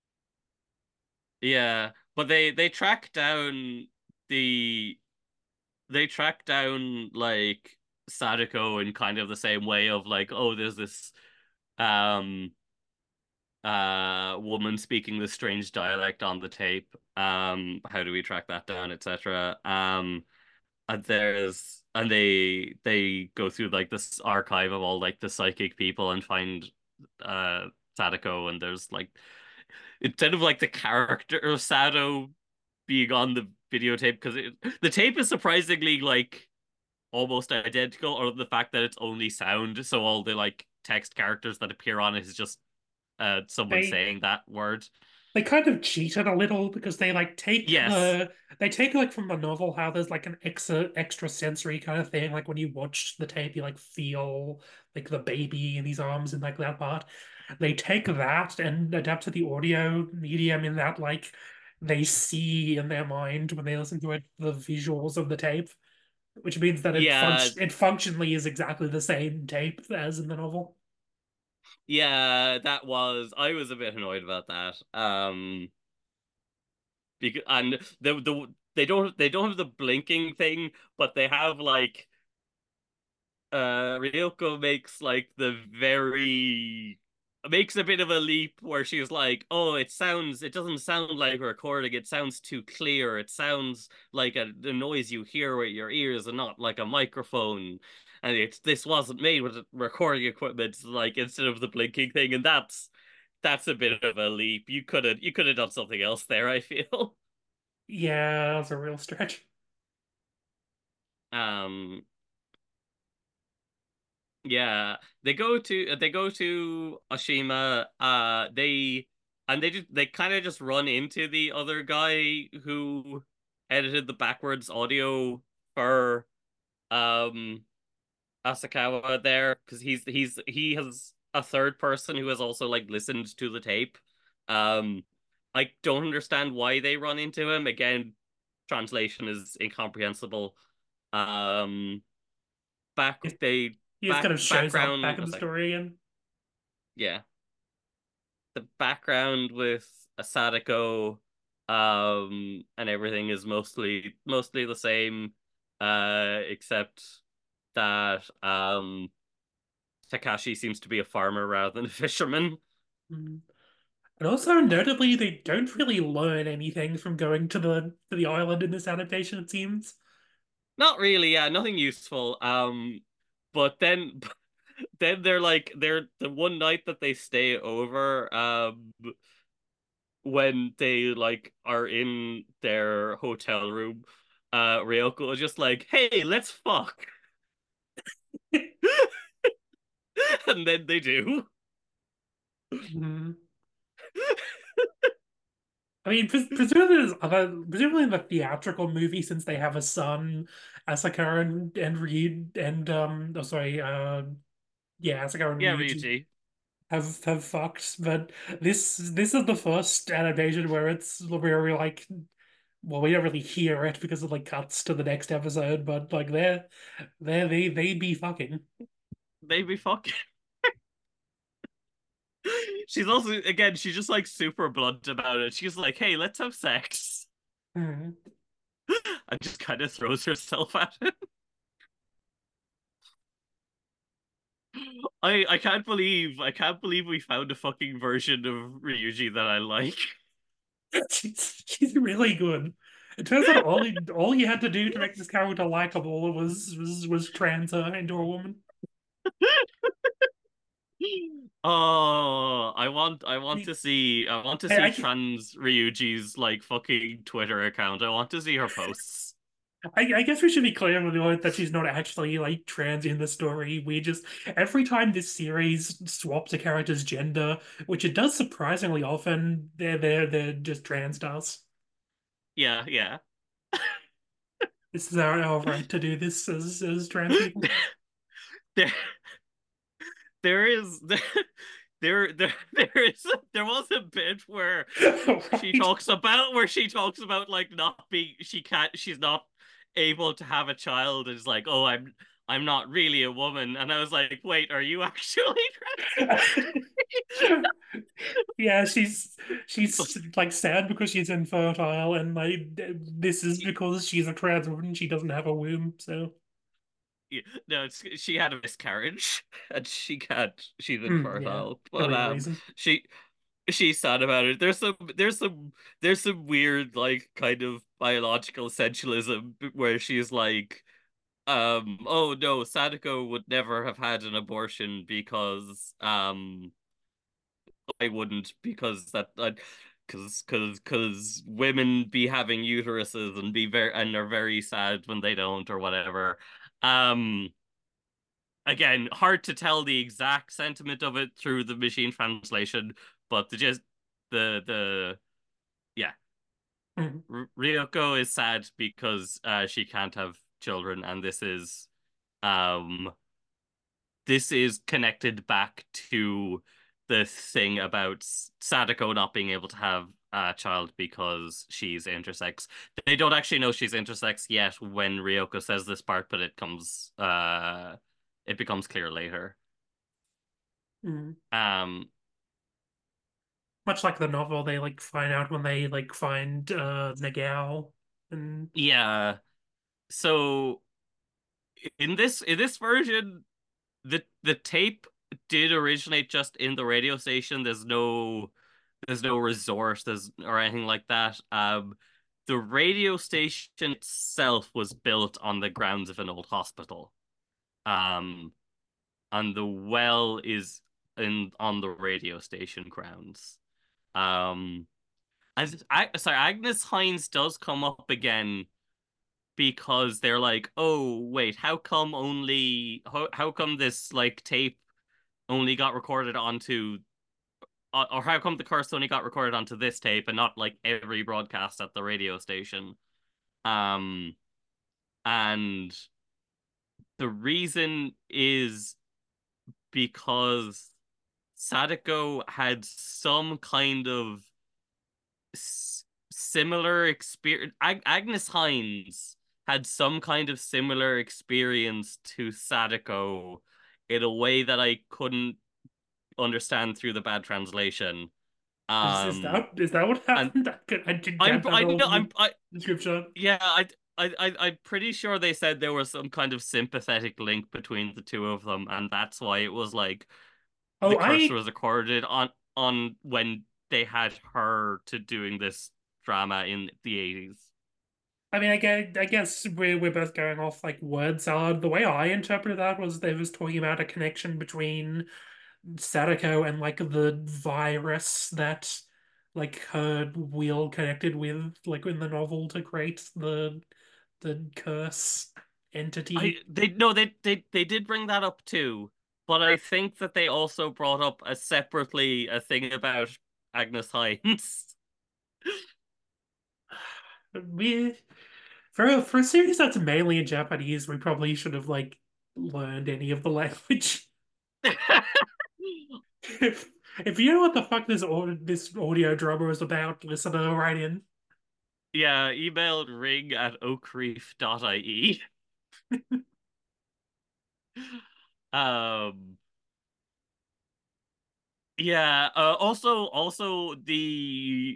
yeah, but they they track down the they track down like Sadako in kind of the same way of like, oh, there's this um uh woman speaking this strange dialect on the tape. Um, how do we track that down, et cetera. Um, and there's and they they go through like this archive of all like the psychic people and find uh Sadako, and there's like instead of like the character of Sado being on the videotape because it the tape is surprisingly like almost identical, or the fact that it's only sound, so all the like text characters that appear on it is just uh someone They saying that word. they kind of cheated a little because they like take Yes. the they take like from the novel how there's like an extra extra sensory kind of thing. Like when you watch the tape, you like feel like the baby in his arms and like that part. They take that and adapt to the audio medium in that like they see in their mind when they listen to it the visuals of the tape. which means that it Yeah, function it functionally is exactly the same tape as in the novel. yeah, that was I was a bit annoyed about that. Um because and the the they don't they don't have the blinking thing, but they have like uh Ryoko makes like the very makes a bit of a leap where she's like, "Oh, it sounds it doesn't sound like a recording. It sounds too clear. It sounds like a the noise you hear with your ears and not like a microphone." And it's this wasn't made with recording equipment, like instead of the blinking thing, and that's that's a bit of a leap. You could have you could have done something else there, I feel. Yeah, that's a real stretch. Um Yeah, they go to they go to Oshima. Uh, they and they just they kind of just run into the other guy who edited the backwards audio for um Asakawa there because he's he's he has a third person who has also like listened to the tape. Um, I don't understand why they run into him. Again, translation is incomprehensible. Um, back It, they he just back kind of shows up back background. in Oh, the sorry. story again. Yeah, the background with Sadako, um, and everything is mostly mostly the same, uh, except that um Takashi seems to be a farmer rather than a fisherman. Mm. And also, notably, they don't really learn anything from going to the to the island in this adaptation, it seems. Not really, yeah, nothing useful. Um, but then then they're like they're the one night that they stay over, um, when they like are in their hotel room, uh, Ryoko is just like, "Hey, let's fuck," and then they do. Mhm. I mean, pres presumably there's other, presumably in the theatrical movie, since they have a son, Asaka and, and Reed and um, oh sorry, uh, yeah, Asaka and Yeah, Ryuji Ryuji. have have fucked. But this this is the first adaptation where it's where we're like, well, we don't really hear it because it like cuts to the next episode, but like they're they they they be fucking. They be fucking. She's also again, she's just like super blunt about it. She's like, "Hey, let's have sex," Mhm. and just kind of throws herself at it. I I can't believe I can't believe we found a fucking version of Ryuji that I like. She's she's really good. It turns out all you, all you had to do to make this character likable was was was trans her into a woman. Oh, I want I I want mean, to see I want to I, see I, trans Ryuji's like fucking Twitter account. I want to see her posts. I, I guess we should be clear with the that she's not actually like trans in the story. We just every time this series swaps a character's gender, which it does surprisingly often, they're they're they're just trans stars. Yeah, yeah. This is our, our right to do this as as trans people. There there is there there there, there is there was a bit where she Right? talks about where she talks about like not being she can't she's not able to have a child and is like, "Oh, I'm I'm not really a woman." And I was like, "Wait, are you actually Yeah, she's she's like sad because she's infertile, and like this is trans?" because she's a trans woman. She doesn't have a womb, so No, it's, she had a miscarriage and she can't she's mm, yeah, infertile. a But real um reason. she she's sad about it. There's some there's some there's some weird like kind of biological essentialism where she's like, um oh no, Sadako would never have had an abortion because um I wouldn't because that that because because because women be having uteruses and be very and are very sad when they don't or whatever. Um again, hard to tell the exact sentiment of it through the machine translation, but the just the the yeah, Mm. R Ryoko is sad because uh, she can't have children, and this is um this is connected back to the thing about Sadako not being able to have a child because she's intersex. They don't actually know she's intersex yet when Ryoko says this part, but it comes uh it becomes clear later. Mm. Um Much like the novel, they like find out when they like find uh Nagao and yeah. So in this in this version, the the tape did originate just in the radio station. There's no there's no resort, there's or anything like that. Um, the radio station itself was built on the grounds of an old hospital. Um, and the well is in on the radio station grounds. Um, and I sorry, Agnes Hines does come up again because they're like, oh wait, how come only how how come this like tape only got recorded onto uh, or how come the curse only got recorded onto this tape and not like every broadcast at the radio station? Um, and the reason is because Sadako had some kind of s- similar experience. Ag- Agnes Hines had some kind of similar experience to Sadako in a way that I couldn't understand through the bad translation. is is Um, that is that what and happened? I, could, I didn't I'm get that I all know from the I'm I description. yeah I I I I'm pretty sure they said there was some kind of sympathetic link between the two of them, and that's why it was like the Oh, curse I was recorded on on when they had her to doing this drama in the eighties. I mean, I guess, I guess we're we're both going off like word salad. The way I interpreted that was they was talking about a connection between Sadako and like the virus that like her wheel connected with like in the novel to create the the curse I entity. they no they they they did bring that up too, but I think that they also brought up a separately a thing about Agnes Hines. We for for a series that's mainly in Japanese, we probably should have like learned any of the language. If if you know what the fuck this audio, this audio drama is about, listener, write in. Yeah, emailed ring at oakreef dot I E. Um, yeah, uh, also also the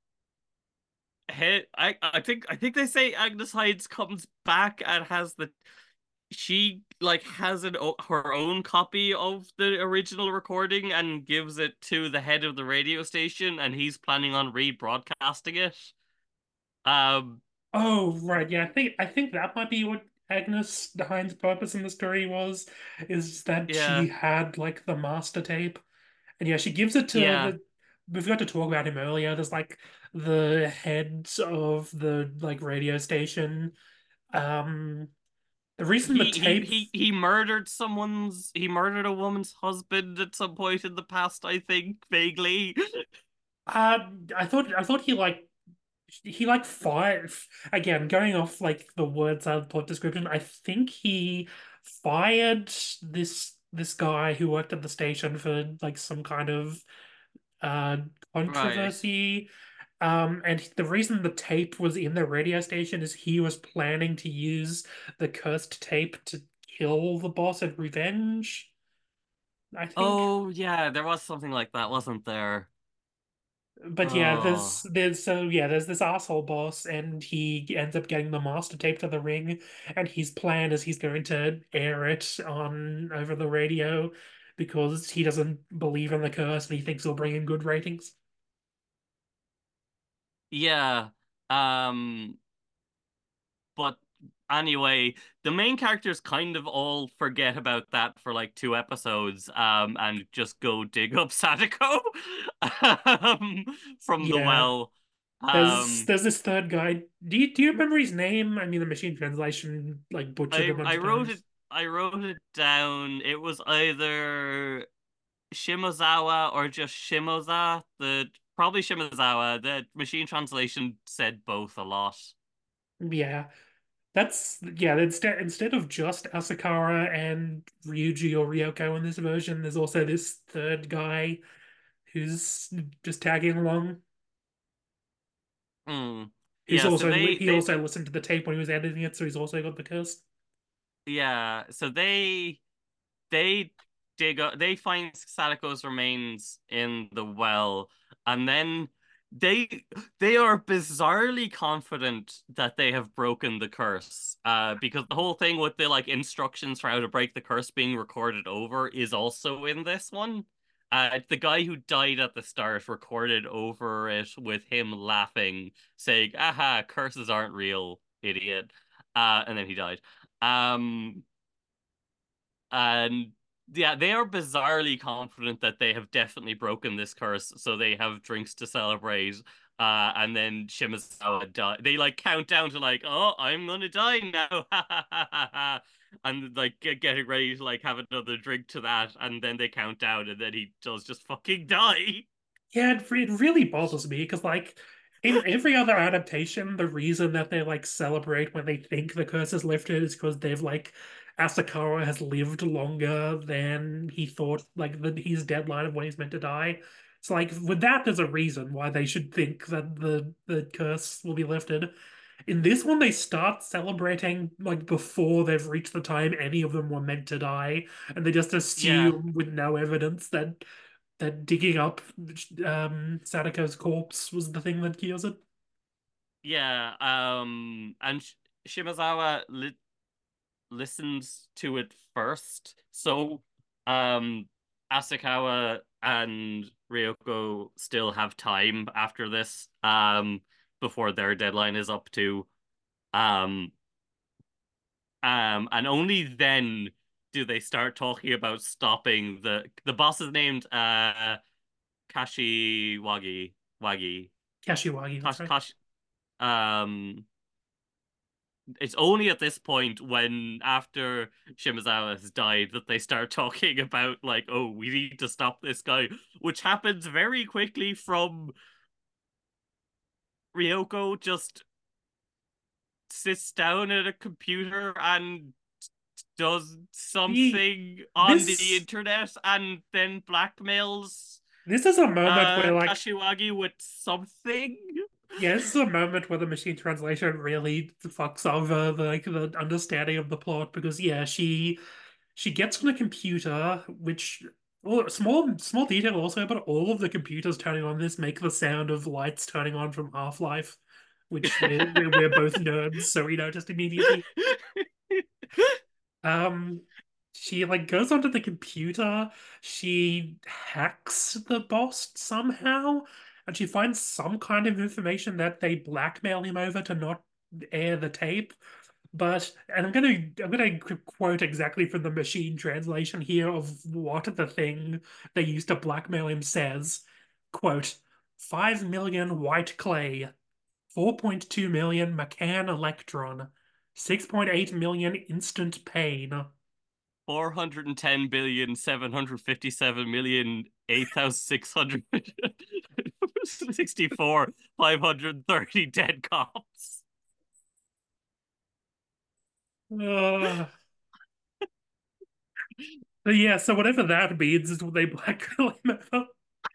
head I I think I think they say Agnes Hydes comes back and has the she like has an o her own copy of the original recording and gives it to the head of the radio station and he's planning on rebroadcasting it. Um, Oh, right, yeah, I think I think that might be what Agnes Hind's purpose in the story was, is that yeah, she had like the master tape. And yeah, she gives it to yeah. the we forgot to talk about him earlier. There's like the heads of the like radio station. Um the reason the He he tape he he murdered someone's he murdered a woman's husband at some point in the past, I think, vaguely. uh I thought I thought he like he like fired again going off like the words out of the plot description. I think he fired this this guy who worked at the station for like some kind of uh Right. controversy. Um, and the reason the tape was in the radio station is he was planning to use the cursed tape to kill the boss at revenge, I think. Oh yeah, there was something like that, wasn't there? But yeah, there's Oh. there's so yeah, there's this asshole boss, and he ends up getting the master tape to the ring, and his plan is he's going to air it on over the radio because he doesn't believe in the curse and he thinks it'll bring in good ratings. Yeah. Um but anyway, the main characters kind of all forget about that for like two episodes, um, and just go dig up Sadako, um, from the Yeah. well. There's Um, there's this third guy. Do you do you remember his name? I mean, the machine translation like butchered I a bunch I of wrote it times. I wrote it down. It was either Shimozawa or just Shimoza. The probably Shimozawa. The machine translation said both a lot. Yeah, that's yeah. Instead instead of just Asakara and Ryuji or Ryoko in this version, there's also this third guy. who's just tagging along. Mm. Who's Yeah, so also they he they also listened to the tape when he was editing it, so he's also got the curse. yeah, so they they dig up, they find Sadako's remains in the well, and then they they are bizarrely confident that they have broken the curse. Uh, because the whole thing with the like instructions for how to break the curse being recorded over is also in this one. Uh, the guy who died at the start recorded over it with him laughing, saying, "Aha, curses aren't real, idiot." Uh, and then he died. Um, and yeah, they are bizarrely confident that they have definitely broken this curse, so they have drinks to celebrate. Uh, and then Shimazawa die. They like count down to like, oh, I'm gonna die now, and like get, getting ready to like have another drink to that, and then they count down, and then he does just fucking die. Yeah, it, it really bothers me because, like, in every other adaptation, the reason that they like celebrate when they think the curse is lifted is because they've like Asakawa has lived longer than he thought, like the, his deadline of when he's meant to die. So, like, with that, there's a reason why they should think that the the curse will be lifted. In this one, they start celebrating like before they've reached the time any of them were meant to die, and they just Yeah, assume with no evidence that that digging up um Sadako's corpse was the thing that kills it. yeah. Um, and Sh Shimazawa li listens to it first. So, um, Asakawa and Ryoko still have time after this, um, before their deadline is up to, um, um, and only then do they start talking about stopping the the boss is named uh Kashiwagi Wagi Kashiwagi, that's Kash right. Kash um it's only at this point when after Shimazawa has died that they start talking about like, oh, we need to stop this guy, which happens very quickly from Ryoko just sits down at a computer and does The something on the this internet and then blackmails this is a moment uh where like Kashiwagi with something. yeah, this is a moment where the machine translation really fucks over the, like the understanding of the plot because yeah, she she gets on a computer which well, small small detail also, but all of the computers turning on this make the sound of lights turning on from Half-Life, which we're we're, we're both nerds, so we noticed immediately. Um, she like goes onto the computer, she hacks the boss somehow, and she finds some kind of information that they blackmail him over to not air the tape. But and I'm gonna I'm gonna quote exactly from the machine translation here of what the thing they used to blackmail him says. Quote, five million white clay, four point two million McCann electron, six point eight million instant pain. Four hundred and ten billion seven hundred fifty seven million eight thousand six hundred sixty four five hundred thirty dead cops. Uh, but yeah, so whatever that means is what they blackmail him over.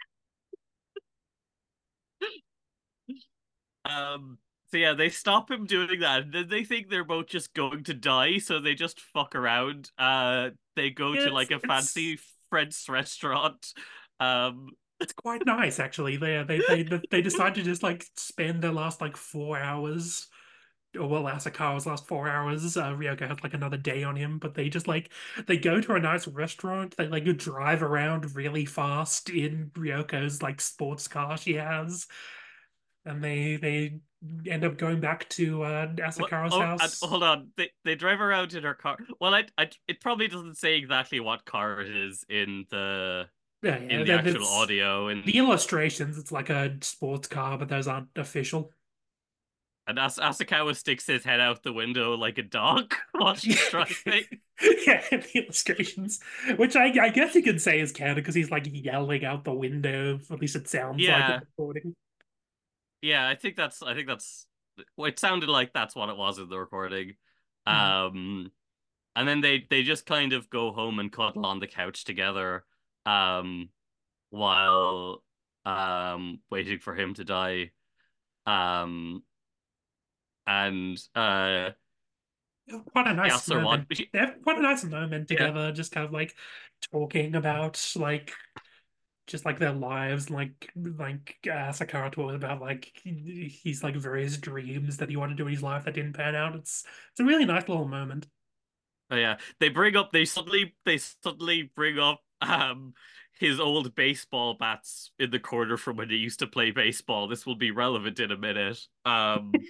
Um, so yeah, they stop him doing that. And then they think they're both just going to die, so they just fuck around. Uh, they go to It's like a it's fancy French restaurant. Um, it's quite nice actually. They they they they decide to just like spend their last like four hours, or well, Asakawa's last four hours. Uh, Ryoko has like another day on him, but they just like they go to a nice restaurant. They like drive around really fast in Ryoko's like sports car she has, and they they end up going back to uh, what? Asakawa's Oh, and house. hold on. They they drive around in her car. Well, I, I it probably doesn't say exactly what car it is in the Yeah, in yeah, the that, actual that's audio, the and illustrations. It's like a sports car, but those aren't official. and As Asakawa sticks his head out the window like a dog while she's driving. Yeah, the illustrations, which I, I guess you could say is canon because he's like yelling out the window. At least it sounds like in Yeah, the recording. yeah. I think that's I think that's. Well, it sounded like that's what it was in the recording. Mm. Um, and then they they just kind of go home and cuddle on the couch together. Um, while um, waiting for him to die. Um, and uh, Quite a nice Yasser want, moment. They have quite a nice moment yeah, together, just kind of like talking about like just like their lives, like like uh, Sakara talks about like he- he's like various dreams that he wanted to do in his life that didn't pan out. It's it's a really nice little moment. oh, yeah. They bring up, they suddenly, they suddenly bring up um his old baseball bats in the corner from when he used to play baseball. This will be relevant in a minute. Um,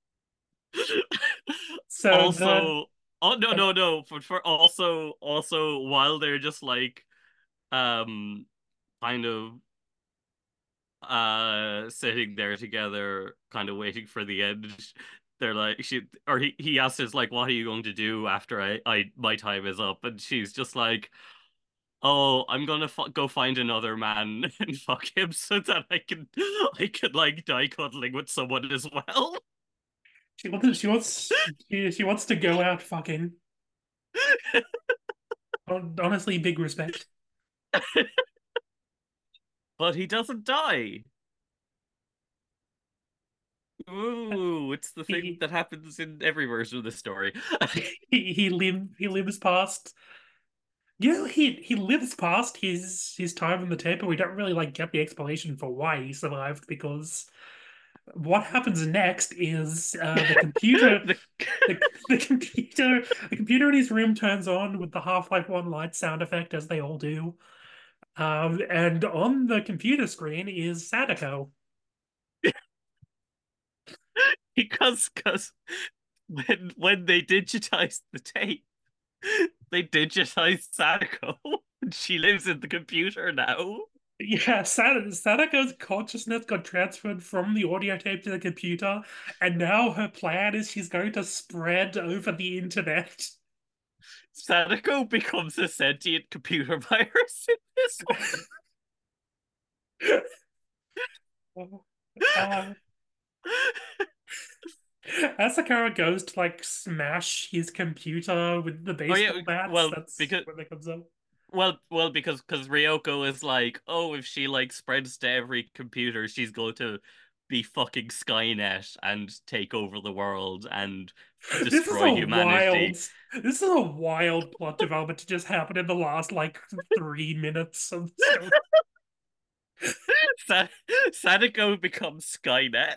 So the also, oh no, like no, no, for for also also while they're just like um kind of uh sitting there together, kind of waiting for the end. They're like she or he he asks us like, "What are you going to do after I I my time is up?" And she's just like, "Oh, I'm gonna f go find another man and fuck him so that I can I can like die cuddling with someone as well." she wants she wants she, she wants to go out fucking. Hon- Honestly, big respect. But he doesn't die. Ooh, it's the thing He that happens in every version of the story. he he live he lives past you know he he lives past his his time on the tape, but we don't really like get the explanation for why he survived because what happens next is uh the computer The the, the computer the computer in his room turns on with the Half-Life one light sound effect as they all do. Um and on the computer screen is Sadako. because because when when they digitized the tape, they digitized Sadako. She lives in the computer now. Yeah, Sad Sadako's consciousness got transferred from the audio tape to the computer, and now her plan is she's going to spread over the internet. Sadako becomes a sentient computer virus in this Uh, one. Asakara goes to like smash his computer with the Oh yeah, baseball bats. well That's because when that comes up. well well because because Ryoko is like, oh, if she like spreads to every computer, she's going to be fucking Skynet and take over the world and This is destroy a wild, humanity. this is a wild plot development to just happen in the last like three minutes of the story. Sa Sadako becomes Skynet.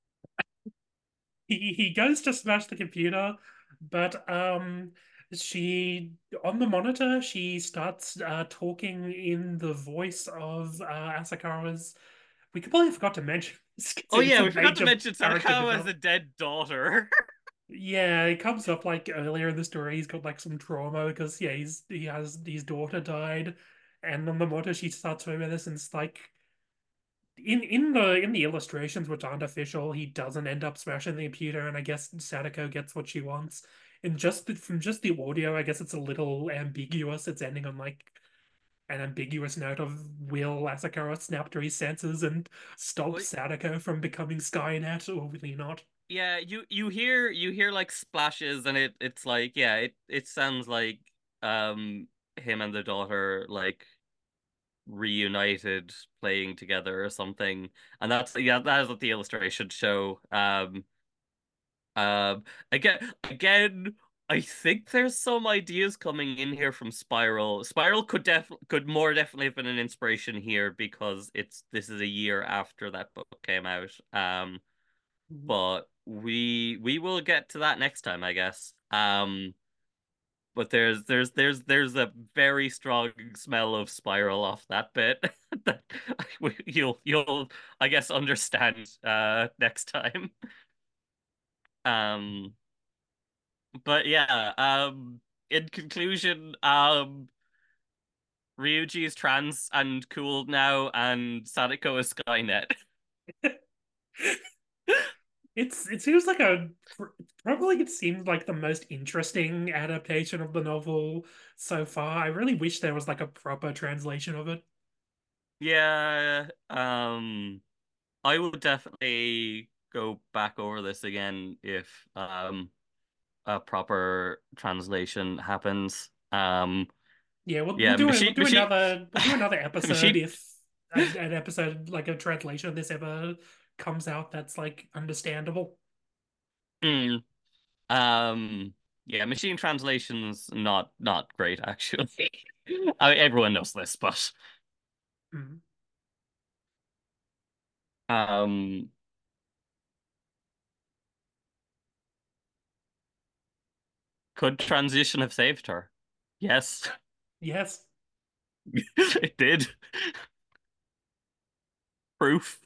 he he goes to smash the computer, but um, she on the monitor she starts uh, talking in the voice of uh, Asakawa's. We completely forgot to mention this Oh because it's yeah, a we forgot to major mention character Sadako has a development. dead daughter. Yeah, it comes up like earlier in the story. He's got like some trauma because yeah, he's he has his daughter died, and on the monitor she starts talking about this, and it's like in in the in the illustrations, which aren't official, he doesn't end up smashing the computer, and I guess Sadako gets what she wants. And just the, from just the audio, I guess it's a little ambiguous. It's ending on like an ambiguous note of will Asakura snap to his senses and stop Wait, Sadako from becoming Skynet, or will he not? yeah, you you hear you hear like splashes and it it's like yeah, it it sounds like um him and the daughter like reunited playing together or something. And that's yeah, that is what the illustrations show. Um um again again I think there's some ideas coming in here from Spiral. Spiral could def could more definitely have been an inspiration here because it's this is a year after that book came out. Um but we we will get to that next time, I guess. Um but there's there's there's there's a very strong smell of Spiral off that bit that you'll you'll I guess understand uh next time. Um but yeah, um in conclusion, um Ryuji is trans and cool now and Sadako is Skynet. It's it seems like a probably it seems like the most interesting adaptation of the novel so far. I really wish there was like a proper translation of it. Yeah, um I will definitely go back over this again if um a proper translation happens. Um, Yeah, we'll we'll yeah, do it. We'll machine, do machine, another we'll do another episode machine. if an, an episode like a translation of this ever comes out that's like understandable. Mm. Um, yeah, machine translation's not not great actually. I mean, everyone knows this, but Mm. um, could transition have saved her? Yes, Yes. it did. Proof.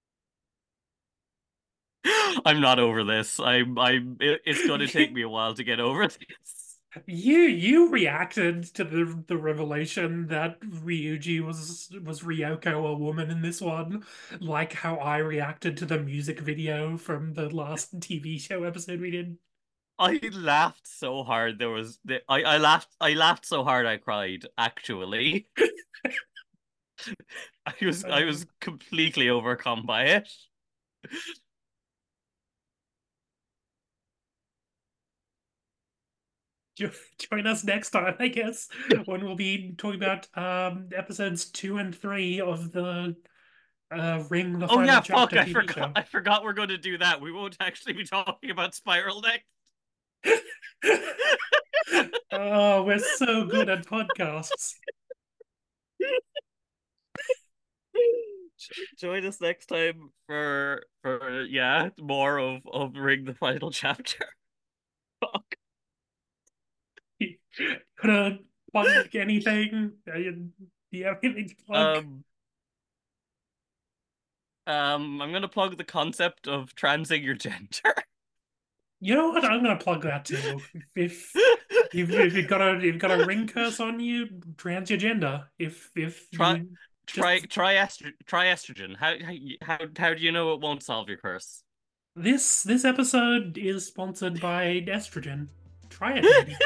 I'm not over this. I'm I'm it, it's going to take me a while to get over this. You you reacted to the the revelation that Ryuji was was Ryoko a woman in this one, like how I reacted to the music video from the last T V show episode we did. I laughed so hard there was I I laughed I laughed so hard I cried actually. I was I Uh, was completely overcome by it. jo- Join us next time, I guess, when we'll be talking about um episodes two and three of the uh Ring the Oh Final yeah, fuck, Chapter I T V forgot show. I forgot we're going to do that. We won't actually be talking about Spiral next. Oh, we're so good at podcasts. Join us next time for for yeah, more of of Ring the Final Chapter. Fuck. Gonna plug anything? Uh, Do you have anything to plug? Um um I'm gonna plug the concept of transing your gender. You know what? I'm gonna plug that too. If if, if you've got a you've got a ring curse on you, trans your gender. If if Try you try just try estro try estrogen. How how how do you know it won't solve your curse? this this episode is sponsored by estrogen. Try it, maybe.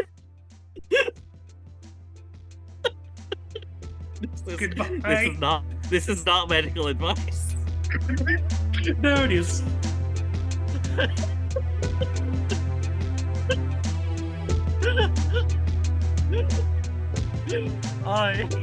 This is this is Goodbye. not this is not medical advice. No, it is. I